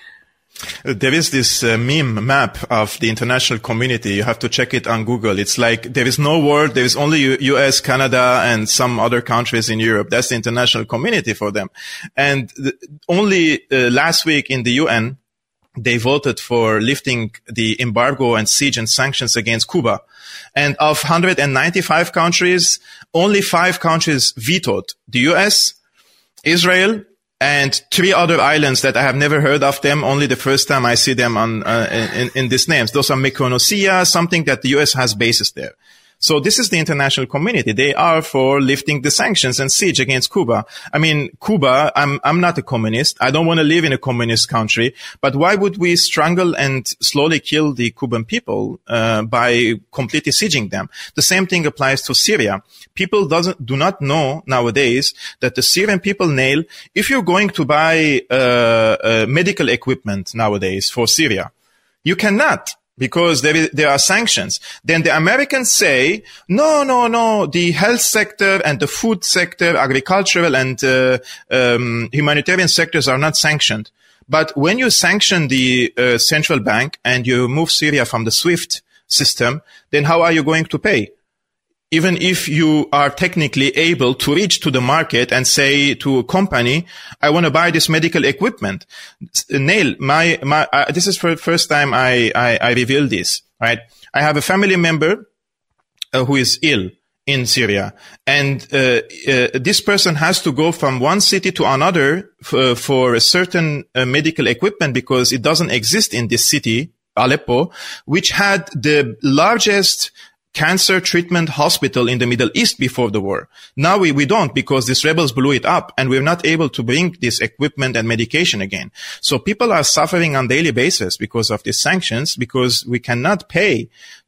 There is this uh, meme map of the international community. You have to check it on Google. It's like there is no world. There is only U- U.S., Canada, and some other countries in Europe. That's the international community for them. And the, only uh, last week in the U N, they voted for lifting the embargo and siege and sanctions against Cuba. And of one hundred ninety-five countries, only five countries vetoed: the U S, Israel, and three other islands that I have never heard of them. Only the first time I see them on uh, in, in these names. Those are Micronesia, something that the U S has bases there. So this is the international community. They are for lifting the sanctions and siege against Cuba. I mean, Cuba, I'm, I'm not a communist. I don't want to live in a communist country. But why would we strangle and slowly kill the Cuban people, uh, by completely sieging them? The same thing applies to Syria. People doesn't, do not know nowadays that the Syrian people nail, if you're going to buy, uh, uh medical equipment nowadays for Syria, you cannot. Because there, is, there are sanctions. Then the Americans say, no, no, no, the health sector and the food sector, agricultural and uh, um, humanitarian sectors are not sanctioned. But when you sanction the uh, central bank and you remove Syria from the SWIFT system, then how are you going to pay? Even if you are technically able to reach to the market and say to a company, I want to buy this medical equipment. Nail, my, my, uh, this is for the first time I, I, I reveal this, right? I have a family member uh, who is ill in Syria. And, uh, uh, this person has to go from one city to another f- for a certain uh, medical equipment because it doesn't exist in this city, Aleppo, which had the largest cancer treatment hospital in the Middle East before the war. Now we, we don't because these rebels blew it up and we're not able to bring this equipment and medication again. So people are suffering on daily basis because of these sanctions because we cannot pay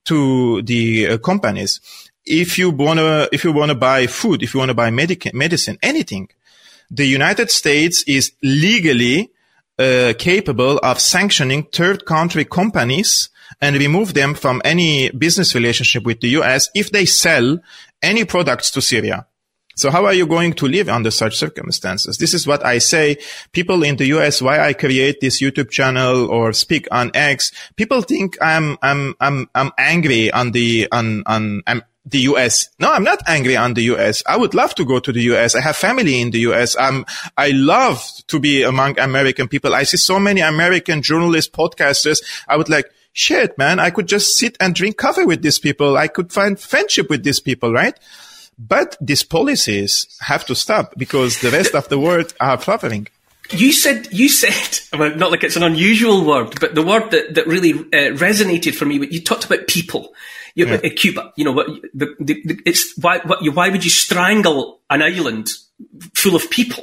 to the uh, companies. If you wanna, if you wanna buy food, if you wanna buy medic- medicine, anything, the United States is legally uh, capable of sanctioning third country companies and remove them from any business relationship with the U S if they sell any products to Syria. So how are you going to live under such circumstances? This is what I say. People in the U S, why I create this YouTube channel or speak on X, people think I'm, I'm, I'm, I'm angry on the, on, on, I'm, the U S. No, I'm not angry on the U S. I would love to go to the U S. I have family in the U S. I'm, I love to be among American people. I see so many American journalists, podcasters. I would like, shit, man, I could just sit and drink coffee with these people. I could find friendship with these people, right? But these policies have to stop because the rest of the world are suffering. You said, you said, well, not like it's an unusual word, but the word that, that really uh, resonated for me, you talked about people. You, yeah. uh, Cuba, you know, what, the, the, the, it's why, what, you, why would you strangle an island full of people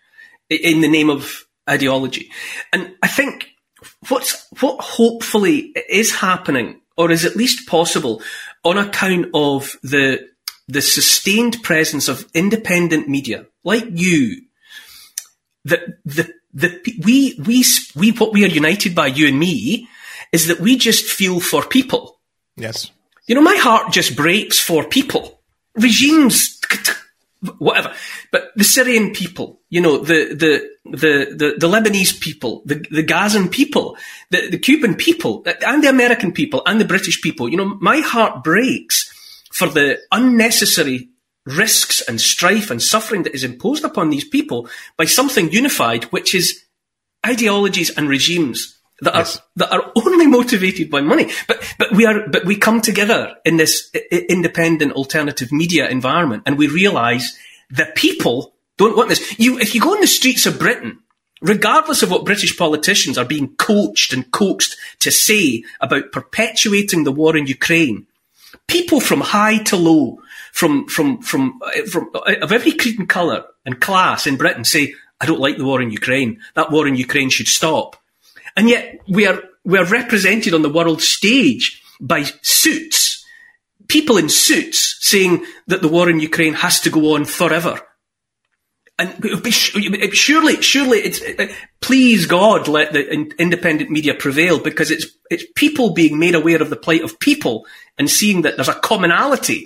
in the name of ideology? And I think what's, what hopefully is happening, or is at least possible, on account of the, the sustained presence of independent media like you, that the, the, we, we, we, what we are united by, you and me, is that we just feel for people. Yes. You know, my heart just breaks for people, regimes, whatever. But the Syrian people, you know, the the the the, the Lebanese people, the the Gazan people, the, the Cuban people, and the American people, and the British people. You know, my heart breaks for the unnecessary risks and strife and suffering that is imposed upon these people by something unified, which is ideologies and regimes that are, yes. that are only motivated by money. But, but we are, but we come together in this I- independent alternative media environment, and we realize that people don't want this. You, if you go on the streets of Britain, regardless of what British politicians are being coached and coaxed to say about perpetuating the war in Ukraine, people from high to low, from, from, from, from, of every creed and colour and class in Britain say, I don't like the war in Ukraine. That war in Ukraine should stop. And yet we are, we are represented on the world stage by suits, people in suits saying that the war in Ukraine has to go on forever. And surely, surely it's, please God, let the independent media prevail, because it's, it's people being made aware of the plight of people and seeing that there's a commonality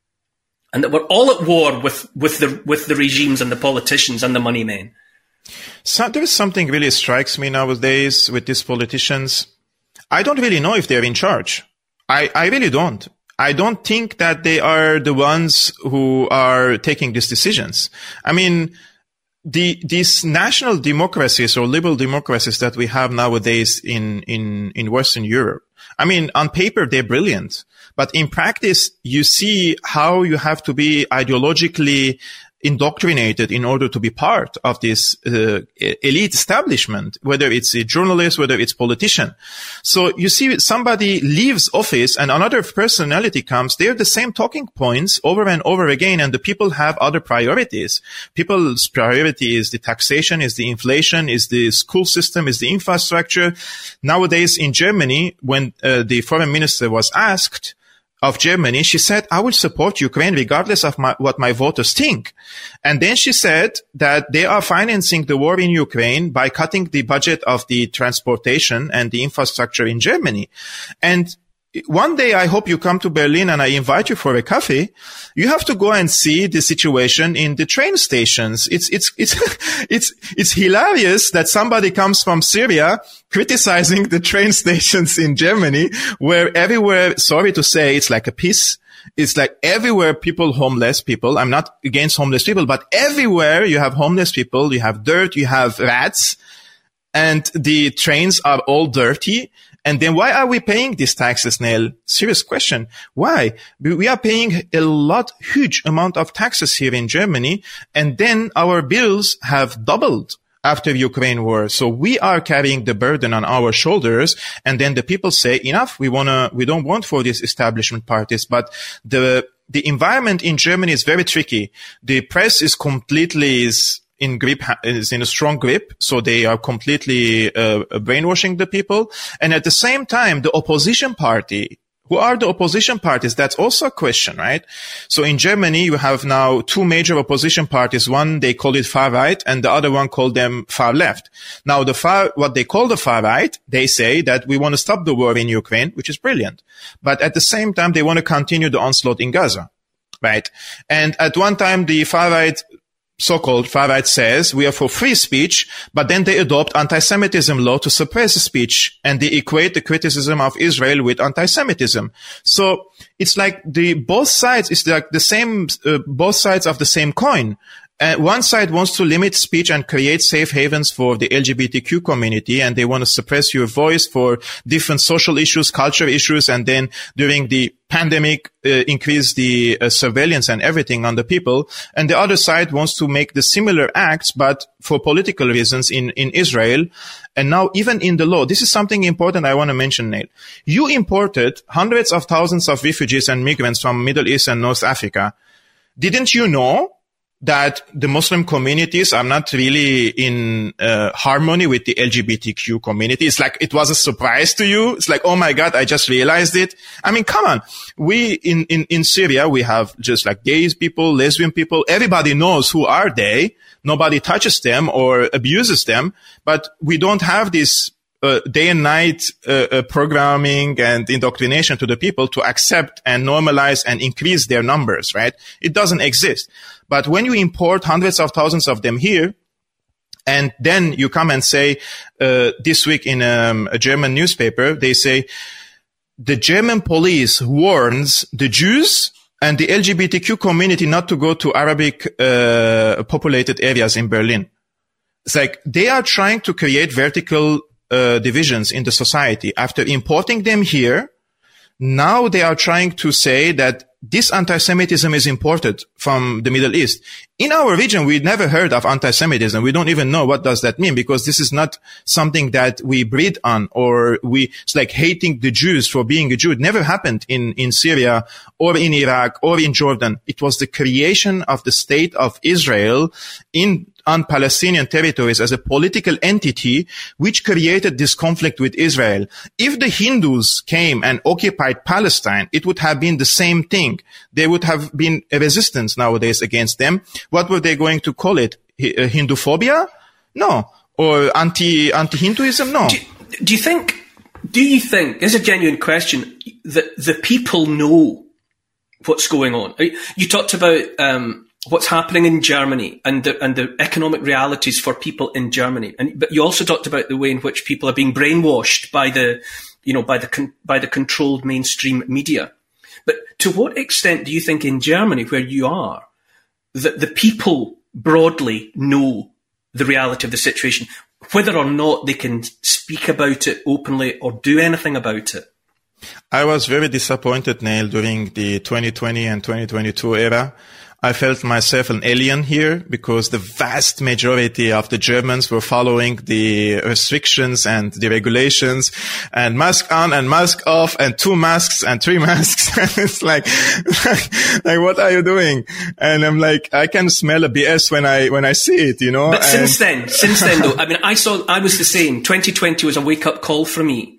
and that we're all at war with, with the, with the regimes and the politicians and the money men. So there is something really strikes me nowadays with these politicians. I don't really know if they're in charge. I, I really don't. I don't think that they are the ones who are taking these decisions. I mean, the, these national democracies or liberal democracies that we have nowadays in, in, in Western Europe, I mean, on paper, they're brilliant, but in practice, you see how you have to be ideologically indoctrinated in order to be part of this uh, elite establishment, whether it's a journalist, whether it's politician. So you see somebody leaves office and another personality comes, they're the same talking points over and over again, and the people have other priorities. People's priority is the taxation, is the inflation, is the school system, is the infrastructure. Nowadays in Germany, when uh, the foreign minister was asked of Germany, she said, I will support Ukraine regardless of my, what my voters think. And then she said that they are financing the war in Ukraine by cutting the budget of the transportation and the infrastructure in Germany. And one day, I hope you come to Berlin and I invite you for a coffee. You have to go and see the situation in the train stations. It's, it's, it's, it's, it's hilarious that somebody comes from Syria criticizing the train stations in Germany, where everywhere, sorry to say, it's like a piece. It's like everywhere people, homeless people. I'm not against homeless people, but everywhere you have homeless people, you have dirt, you have rats, and the trains are all dirty. And then why are we paying these taxes, Neil? Serious question. Why? We are paying a lot, huge amount of taxes here in Germany, and then our bills have doubled after Ukraine war. So we are carrying the burden on our shoulders, and then the people say, enough, we wanna, we don't want for these establishment parties. But the, the environment in Germany is very tricky. The press is completely is in grip, is in a strong grip. So they are completely uh, brainwashing the people. And at the same time, the opposition party, who are the opposition parties? That's also a question, right? So in Germany, you have now two major opposition parties. One, they call it far right, and the other one called them far left. Now, the far, what they call the far right, they say that we want to stop the war in Ukraine, which is brilliant. But at the same time, they want to continue the onslaught in Gaza, right? And at one time, the far right, so-called far right says we are for free speech, but then they adopt anti-Semitism law to suppress speech, and they equate the criticism of Israel with anti-Semitism. So it's like the both sides, it's like the same, uh, both sides of the same coin. Uh, one side wants to limit speech and create safe havens for the L G B T Q community, and they want to suppress your voice for different social issues, culture issues, and then during the pandemic, uh, increase the uh, surveillance and everything on the people. And the other side wants to make the similar acts, but for political reasons in, in Israel. And now even in the law, this is something important I want to mention, Neil. You imported hundreds of thousands of refugees and migrants from Middle East and North Africa. Didn't you know that the Muslim communities are not really in uh, harmony with the L G B T Q community? It's like it was a surprise to you. It's like, oh my God, I just realized it. I mean, come on. We in, in, in Syria, we have just like gays people, lesbian people. Everybody knows who are they. Nobody touches them or abuses them, but we don't have this Uh, day and night uh, uh, programming and indoctrination to the people to accept and normalize and increase their numbers, right? It doesn't exist. But when you import hundreds of thousands of them here, and then you come and say, uh, this week in um, a German newspaper, they say, the German police warns the Jews and the L G B T Q community not to go to Arabic uh, populated areas in Berlin. It's like they are trying to create vertical uh, divisions in the society. After importing them here, now they are trying to say that this anti-Semitism is imported from the Middle East. In our region, we never heard of anti-Semitism. We don't even know what does that mean, because this is not something that we breed on, or we, it's like hating the Jews for being a Jew. It never happened in, in Syria or in Iraq or in Jordan. It was the creation of the state of Israel in on Palestinian territories as a political entity, which created this conflict with Israel. If the Hindus came and occupied Palestine, it would have been the same thing. There would have been a resistance nowadays against them. What were they going to call it? Hinduphobia? No. Or anti, anti-Hinduism? No. Do, do you think, do you think, this is a genuine question, that the people know what's going on? You talked about, um, what's happening in Germany and the, and the economic realities for people in Germany. And, but you also talked about the way in which people are being brainwashed by the, you know, by the, con, by the controlled mainstream media. But to what extent do you think in Germany, where you are, that the people broadly know the reality of the situation, whether or not they can speak about it openly or do anything about it? I was very disappointed, Neil, during the twenty twenty and twenty twenty-two era. I felt myself an alien here because the vast majority of the Germans were following the restrictions and the regulations, and mask on and mask off and two masks and three masks. It's like, like, like, what are you doing? And I'm like, I can smell a B S when I, when I see it, you know. But and since then, since then though, I mean, I saw, I was the same. twenty twenty was a wake up call for me.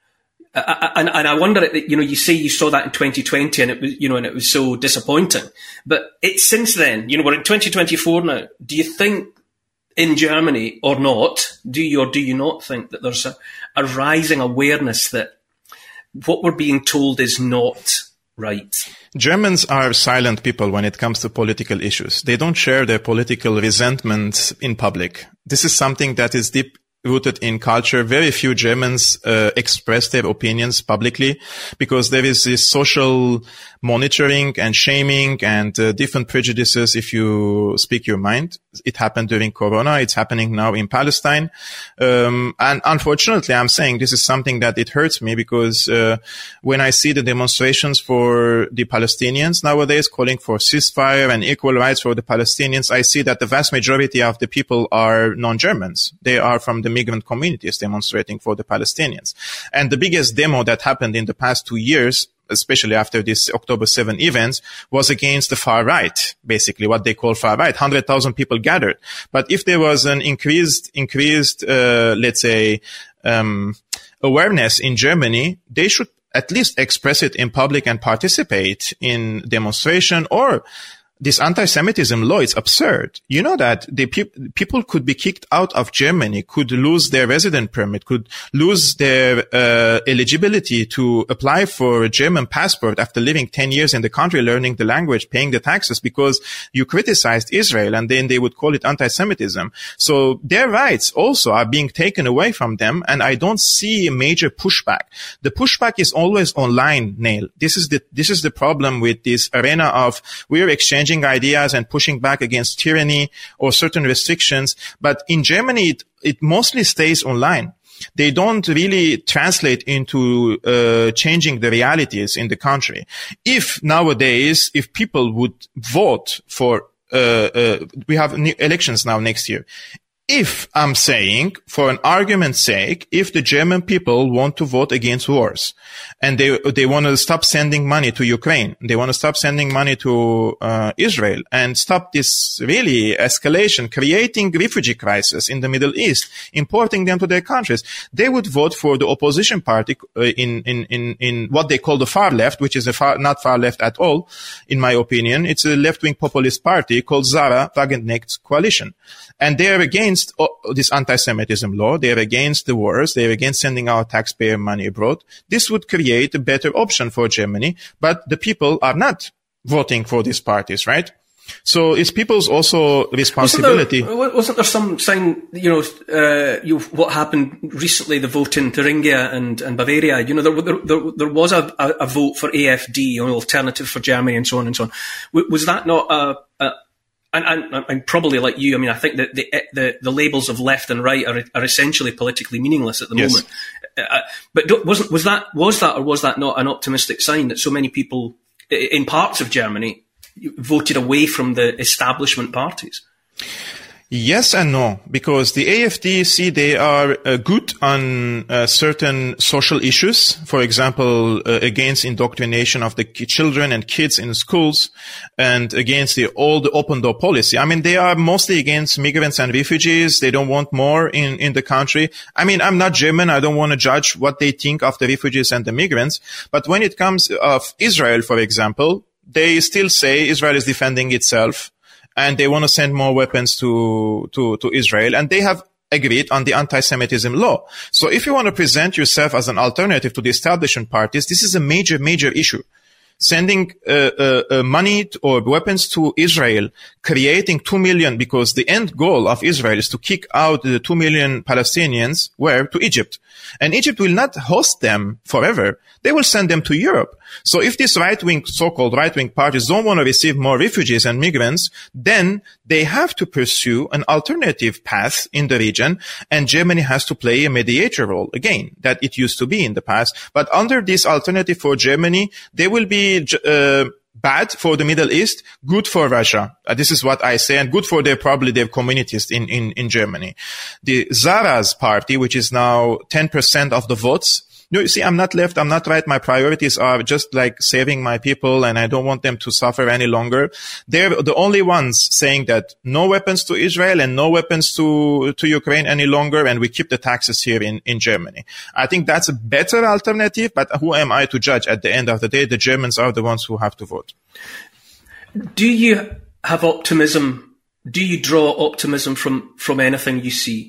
Uh, and, and I wonder, you know, you say you saw that in twenty twenty and it was, you know, and it was so disappointing. But it's since then, you know, we're in twenty twenty-four now. Do you think in Germany or not, do you or do you not think that there's a, a rising awareness that what we're being told is not right? Germans are silent people when it comes to political issues. They don't share their political resentment in public. This is something that is deep rooted in culture. Very few Germans uh, express their opinions publicly because there is this social monitoring and shaming and uh, different prejudices if you speak your mind. It happened during Corona. It's happening now in Palestine. Um, and unfortunately, I'm saying this is something that it hurts me because uh, when I see the demonstrations for the Palestinians nowadays calling for ceasefire and equal rights for the Palestinians, I see that the vast majority of the people are non-Germans. They are from the migrant communities demonstrating for the Palestinians. And the biggest demo that happened in the past two years, especially after this October seventh events, was against the far right, basically what they call far right. one hundred thousand people gathered. But if there was an increased, increased, uh, let's say, um, awareness in Germany, they should at least express it in public and participate in demonstration. Or this anti-Semitism law is absurd. You know that the pe- people could be kicked out of Germany, could lose their resident permit, could lose their uh, eligibility to apply for a German passport after living ten years in the country, learning the language, paying the taxes because you criticized Israel, and then they would call it anti-Semitism. So their rights also are being taken away from them, and I don't see a major pushback. The pushback is always online, Neil. This is the this is the problem with this arena of we're exchanging ideas and pushing back against tyranny or certain restrictions. But in Germany, it, it mostly stays online. They don't really translate into uh, changing the realities in the country. If nowadays, if people would vote for, uh, uh, we have new elections now next year. If I'm saying, for an argument's sake, if the German people want to vote against wars and they they want to stop sending money to Ukraine, they want to stop sending money to uh, Israel and stop this really escalation, creating refugee crisis in the Middle East, importing them to their countries, they would vote for the opposition party uh, in in in in what they call the far left, which is a far, not far left at all, in my opinion. It's a left-wing populist party called Zara Wagenknecht Coalition. And they're against this anti-Semitism law. They're against the wars. They're against sending our taxpayer money abroad. This would create a better option for Germany, but the people are not voting for these parties, right? So it's people's also responsibility. Wasn't there, wasn't there some sign, you know, uh, you, what happened recently, the vote in Thuringia and, and Bavaria, you know, there, there, there, there was a, a, a vote for A F D, an alternative for Germany and so on and so on. Was that not a, a and, and, and probably like you, I mean, I think that the, the, the labels of left and right are, are essentially politically meaningless at the yes. moment. Uh, but wasn't, was that, was that or was that not an optimistic sign that so many people in parts of Germany voted away from the establishment parties? Yes and no, because the A F D, see, they are uh, good on uh, certain social issues. For example, uh, against indoctrination of the children and kids in schools, and against the old open door policy. I mean, they are mostly against migrants and refugees. They don't want more in, in the country. I mean, I'm not German. I don't want to judge what they think of the refugees and the migrants. But when it comes of Israel, for example, they still say Israel is defending itself, and they want to send more weapons to, to, to Israel. And they have agreed on the anti-Semitism law. So if you want to present yourself as an alternative to the establishment parties, this is a major, major issue. Sending uh, uh, uh, money or weapons to Israel, creating two million, because the end goal of Israel is to kick out the two million Palestinians, where? To Egypt. And Egypt will not host them forever. They will send them to Europe. So if these right-wing, so-called right-wing parties don't want to receive more refugees and migrants, then they have to pursue an alternative path in the region, and Germany has to play a mediator role again that it used to be in the past. But under this alternative for Germany, they will be uh, bad for the Middle East, good for Russia. Uh, this is what I say, and good for their, probably their communities in, in, in Germany. The Zara's party, which is now ten percent of the votes. You see, I'm not left, I'm not right. My priorities are just like saving my people, and I don't want them to suffer any longer. They're the only ones saying that no weapons to Israel and no weapons to, to Ukraine any longer, and we keep the taxes here in, in Germany. I think that's a better alternative, but who am I to judge? At the end of the day, the Germans are the ones who have to vote. Do you have optimism? Do you draw optimism from, from anything you see?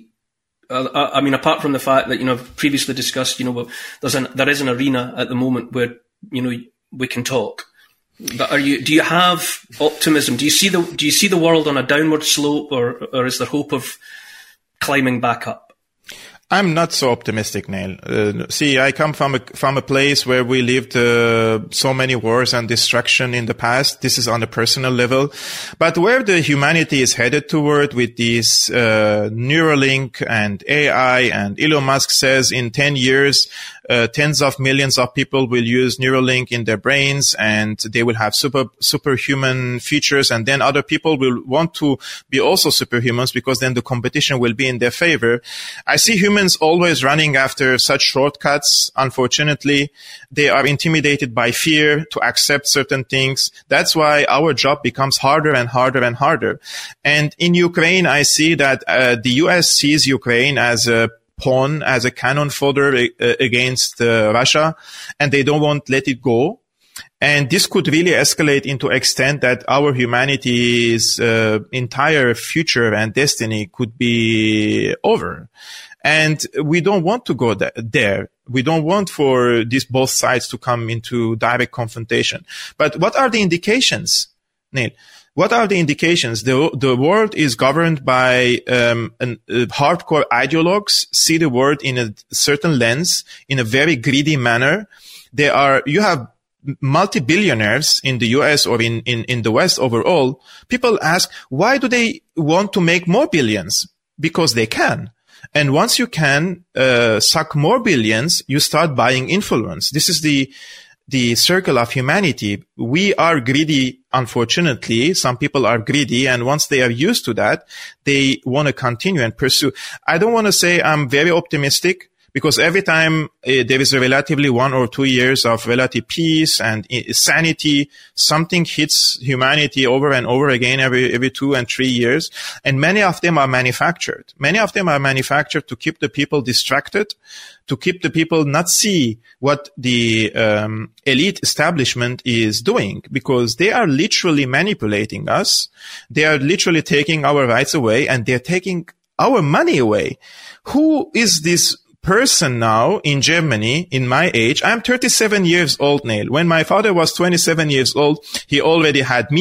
Uh, I mean, apart from the fact that, you know, I've previously discussed, you know, there's an, there is an arena at the moment where, you know, we can talk. But are you, do you have optimism? Do you see the, do you see the world on a downward slope, or, or is there hope of climbing back up? I'm not so optimistic, Neil. Uh, see, I come from a, from a place where we lived uh, so many wars and destruction in the past. This is on a personal level. But where the humanity is headed toward with these uh, Neuralink and A I, and Elon Musk says in ten years, uh, tens of millions of people will use Neuralink in their brains, and they will have super superhuman features, and then other people will want to be also superhumans, because then the competition will be in their favor. I see humans Humans always running after such shortcuts. Unfortunately, they are intimidated by fear to accept certain things. That's why our job becomes harder and harder and harder. And in Ukraine, I see that uh, the U S sees Ukraine as a pawn, as a cannon fodder uh, against uh, Russia, and they don't want to let it go. And this could really escalate into extent that our humanity's uh, entire future and destiny could be over. And we don't want to go th- there. We don't want for these both sides to come into direct confrontation. But what are the indications, Neil? What are the indications? The, the world is governed by um, an, uh, hardcore ideologues, see the world in a certain lens, in a very greedy manner. There are, you have multi-billionaires in the U S or in, in, in the West overall. People ask, why do they want to make more billions? Because they can. And once you can uh, suck more billions, you start buying influence. This is the the circle of humanity. We are greedy, unfortunately. Some people are greedy, and once they are used to that, they want to continue and pursue. I don't want to say I'm very optimistic, because every time uh, there is a relatively one or two years of relative peace and uh, sanity, something hits humanity over and over again every every two and three years. And many of them are manufactured. Many of them are manufactured to keep the people distracted, to keep the people not see what the um, elite establishment is doing, because they are literally manipulating us. They are literally taking our rights away, and they're taking our money away. Who is this person now in Germany in my age? I'm thirty-seven years old, Neil. When my father was twenty-seven years old, he already had me.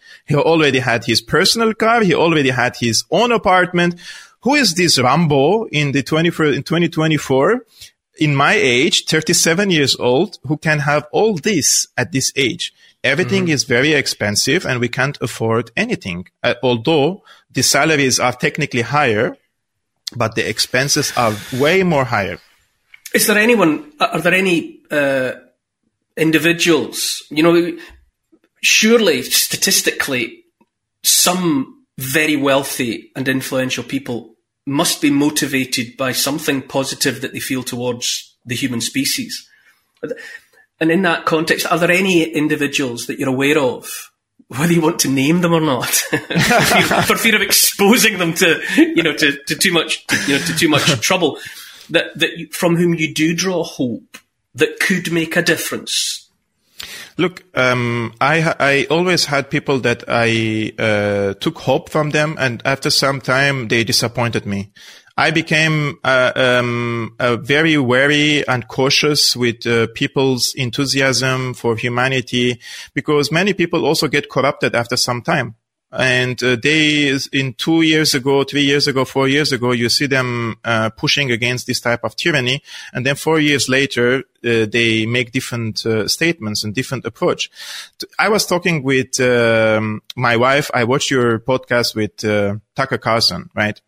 He already had his personal car. He already had his own apartment. Who is this Rambo in the twenty-first, in twenty twenty-four, in my age, thirty-seven years old, who can have all this at this age? Everything mm-hmm. is very expensive and we can't afford anything. Uh, although the salaries are technically higher, but the expenses are way more higher. Is there anyone, are there any uh, individuals, you know, surely statistically some very wealthy and influential people must be motivated by something positive that they feel towards the human species. And in that context, are there any individuals that you're aware of, whether you want to name them or not, for fear of exposing them to, you know, to, to too much, you know, to too much trouble, that, that you, from whom you do draw hope that could make a difference? Look, um, I I always had people that I uh, took hope from them, and after some time they disappointed me. I became uh, um, uh, very wary and cautious with uh, people's enthusiasm for humanity, because many people also get corrupted after some time. And uh, they, in two years ago, three years ago, four years ago, you see them uh, pushing against this type of tyranny, and then four years later, uh, they make different uh, statements and different approach. I was talking with um, my wife. I watched your podcast with uh, Tucker Carlson, right?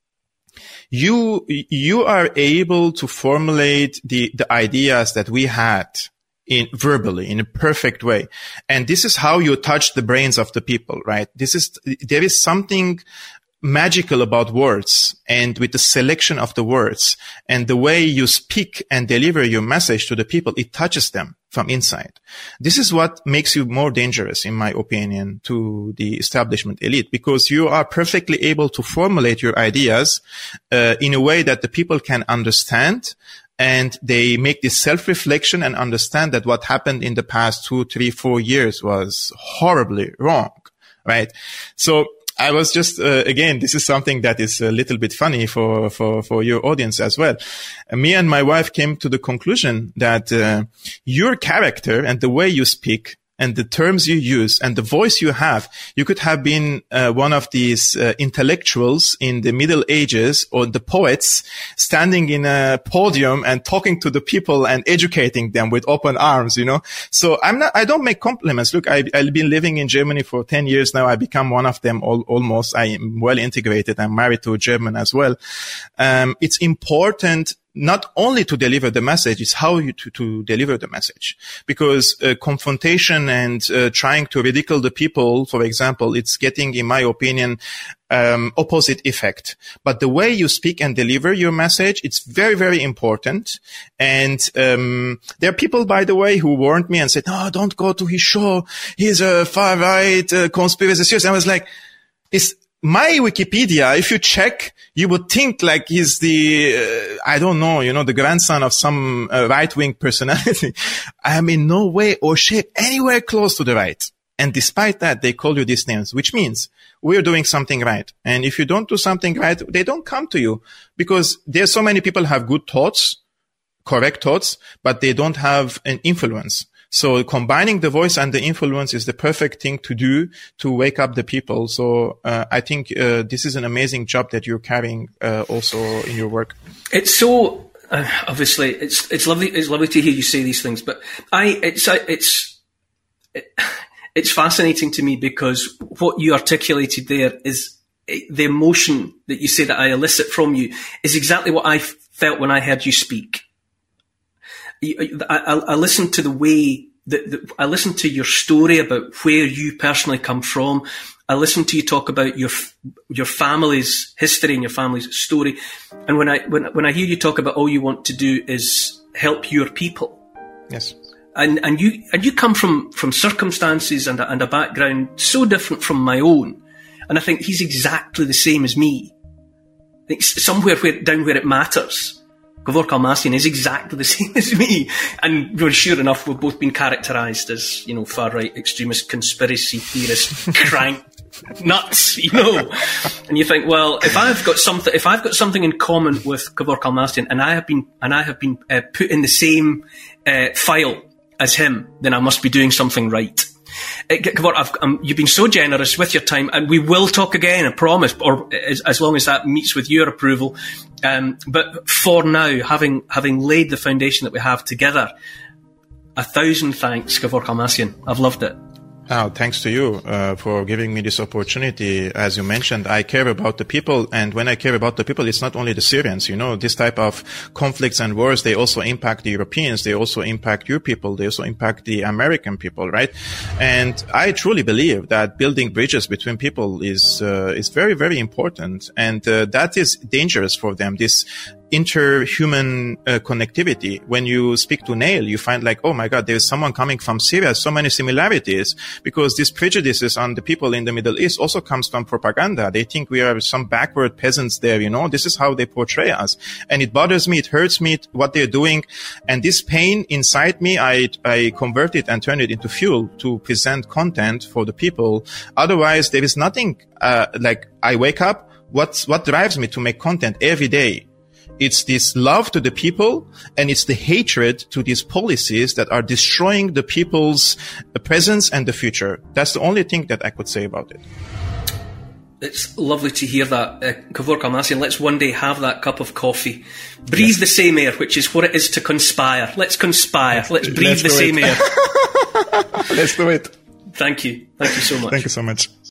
You you are able to formulate the the ideas that we had in verbally in a perfect way. And this is how you touch the brains of the people, right? This is, there is something magical about words, and with the selection of the words and the way you speak and deliver your message to the people, it touches them from inside. This is what makes you more dangerous, in my opinion, to the establishment elite, because you are perfectly able to formulate your ideas uh, in a way that the people can understand. And they make this self-reflection and understand that what happened in the past two, three, four years was horribly wrong, right? So I was just, uh, again, this is something that is a little bit funny for, for, for your audience as well. Uh, me and my wife came to the conclusion that uh, your character and the way you speak and the terms you use and the voice you have, you could have been uh, one of these uh, intellectuals in the Middle Ages, or the poets standing in a podium and talking to the people and educating them with open arms, you know. So I'm not, I don't make compliments. Look, I, I've been living in Germany for ten years now. I become one of them all, almost. I am well integrated. I'm married to a German as well. Um, it's important not only to deliver the message, it's how you to, to deliver the message. Because uh, confrontation and uh, trying to ridicule the people, for example, it's getting, in my opinion, um, opposite effect. But the way you speak and deliver your message, it's very, very important. And um, there are people, by the way, who warned me and said, "No, don't go to his show. He's a far-right uh, conspiracy theorist." I was like, it's my Wikipedia, if you check, you would think like he's the, uh, I don't know, you know, the grandson of some uh, right-wing personality. I am in no way or shape anywhere close to the right. And despite that, they call you these names, which means we're doing something right. And if you don't do something right, they don't come to you, because there's so many people have good thoughts, correct thoughts, but they don't have an influence. So combining the voice and the influence is the perfect thing to do to wake up the people. So uh, I think uh, this is an amazing job that you're carrying uh, also in your work. It's so uh, obviously it's it's lovely it's lovely to hear you say these things, but I it's it's it, it's fascinating to me, because what you articulated there is the emotion that you say that I elicit from you is exactly what I felt when I heard you speak. I, I, I listened to the way that, that I listened to your story about where you personally come from. I listened to you talk about your your family's history and your family's story. And when I when when I hear you talk about all you want to do is help your people, yes, and and you and you come from from circumstances and a, and a background so different from my own, and I think he's exactly the same as me. I think somewhere where down where it matters, Kevork Almassian is exactly the same as me. And well, sure enough, we've both been characterised as, you know, far-right extremist conspiracy theorists, crank nuts, you know. And you think, well, if I've got something, if I've got something in common with Kevork Almassian, and I have been, and I have been uh, put in the same uh, file as him, then I must be doing something right. Uh, Kavor, I've, um, you've been so generous with your time, and we will talk again, I promise, or as, as long as that meets with your approval. Um, but for now, having having laid the foundation that we have together, a thousand thanks, Kavor Kalmassian. I've loved it. Oh, thanks to you uh, for giving me this opportunity. As you mentioned, I care about the people, and when I care about the people, it's not only the Syrians. You know, this type of conflicts and wars, they also impact the Europeans. They also impact your people. They also impact the American people, right? And I truly believe that building bridges between people is uh, is very, very important, and uh, that is dangerous for them. This interhuman uh, connectivity. When you speak to Neil, you find like, oh my God, there's someone coming from Syria, so many similarities, because these prejudices on the people in the Middle East also comes from propaganda. They think we are some backward peasants there, you know, this is how they portray us. And it bothers me, it hurts me, what they're doing. And this pain inside me, I, I convert it and turn it into fuel to present content for the people. Otherwise, there is nothing, uh, like I wake up, what's, what drives me to make content every day? It's this love to the people, and it's the hatred to these policies that are destroying the people's presence and the future. That's the only thing that I could say about it. It's lovely to hear that, uh, Kavor Kalmassian. Let's one day have that cup of coffee. Breathe yes. the same air, which is what it is to conspire. Let's conspire. Let's breathe Let's the same it. air. Let's do it. Thank you. Thank you so much. Thank you so much.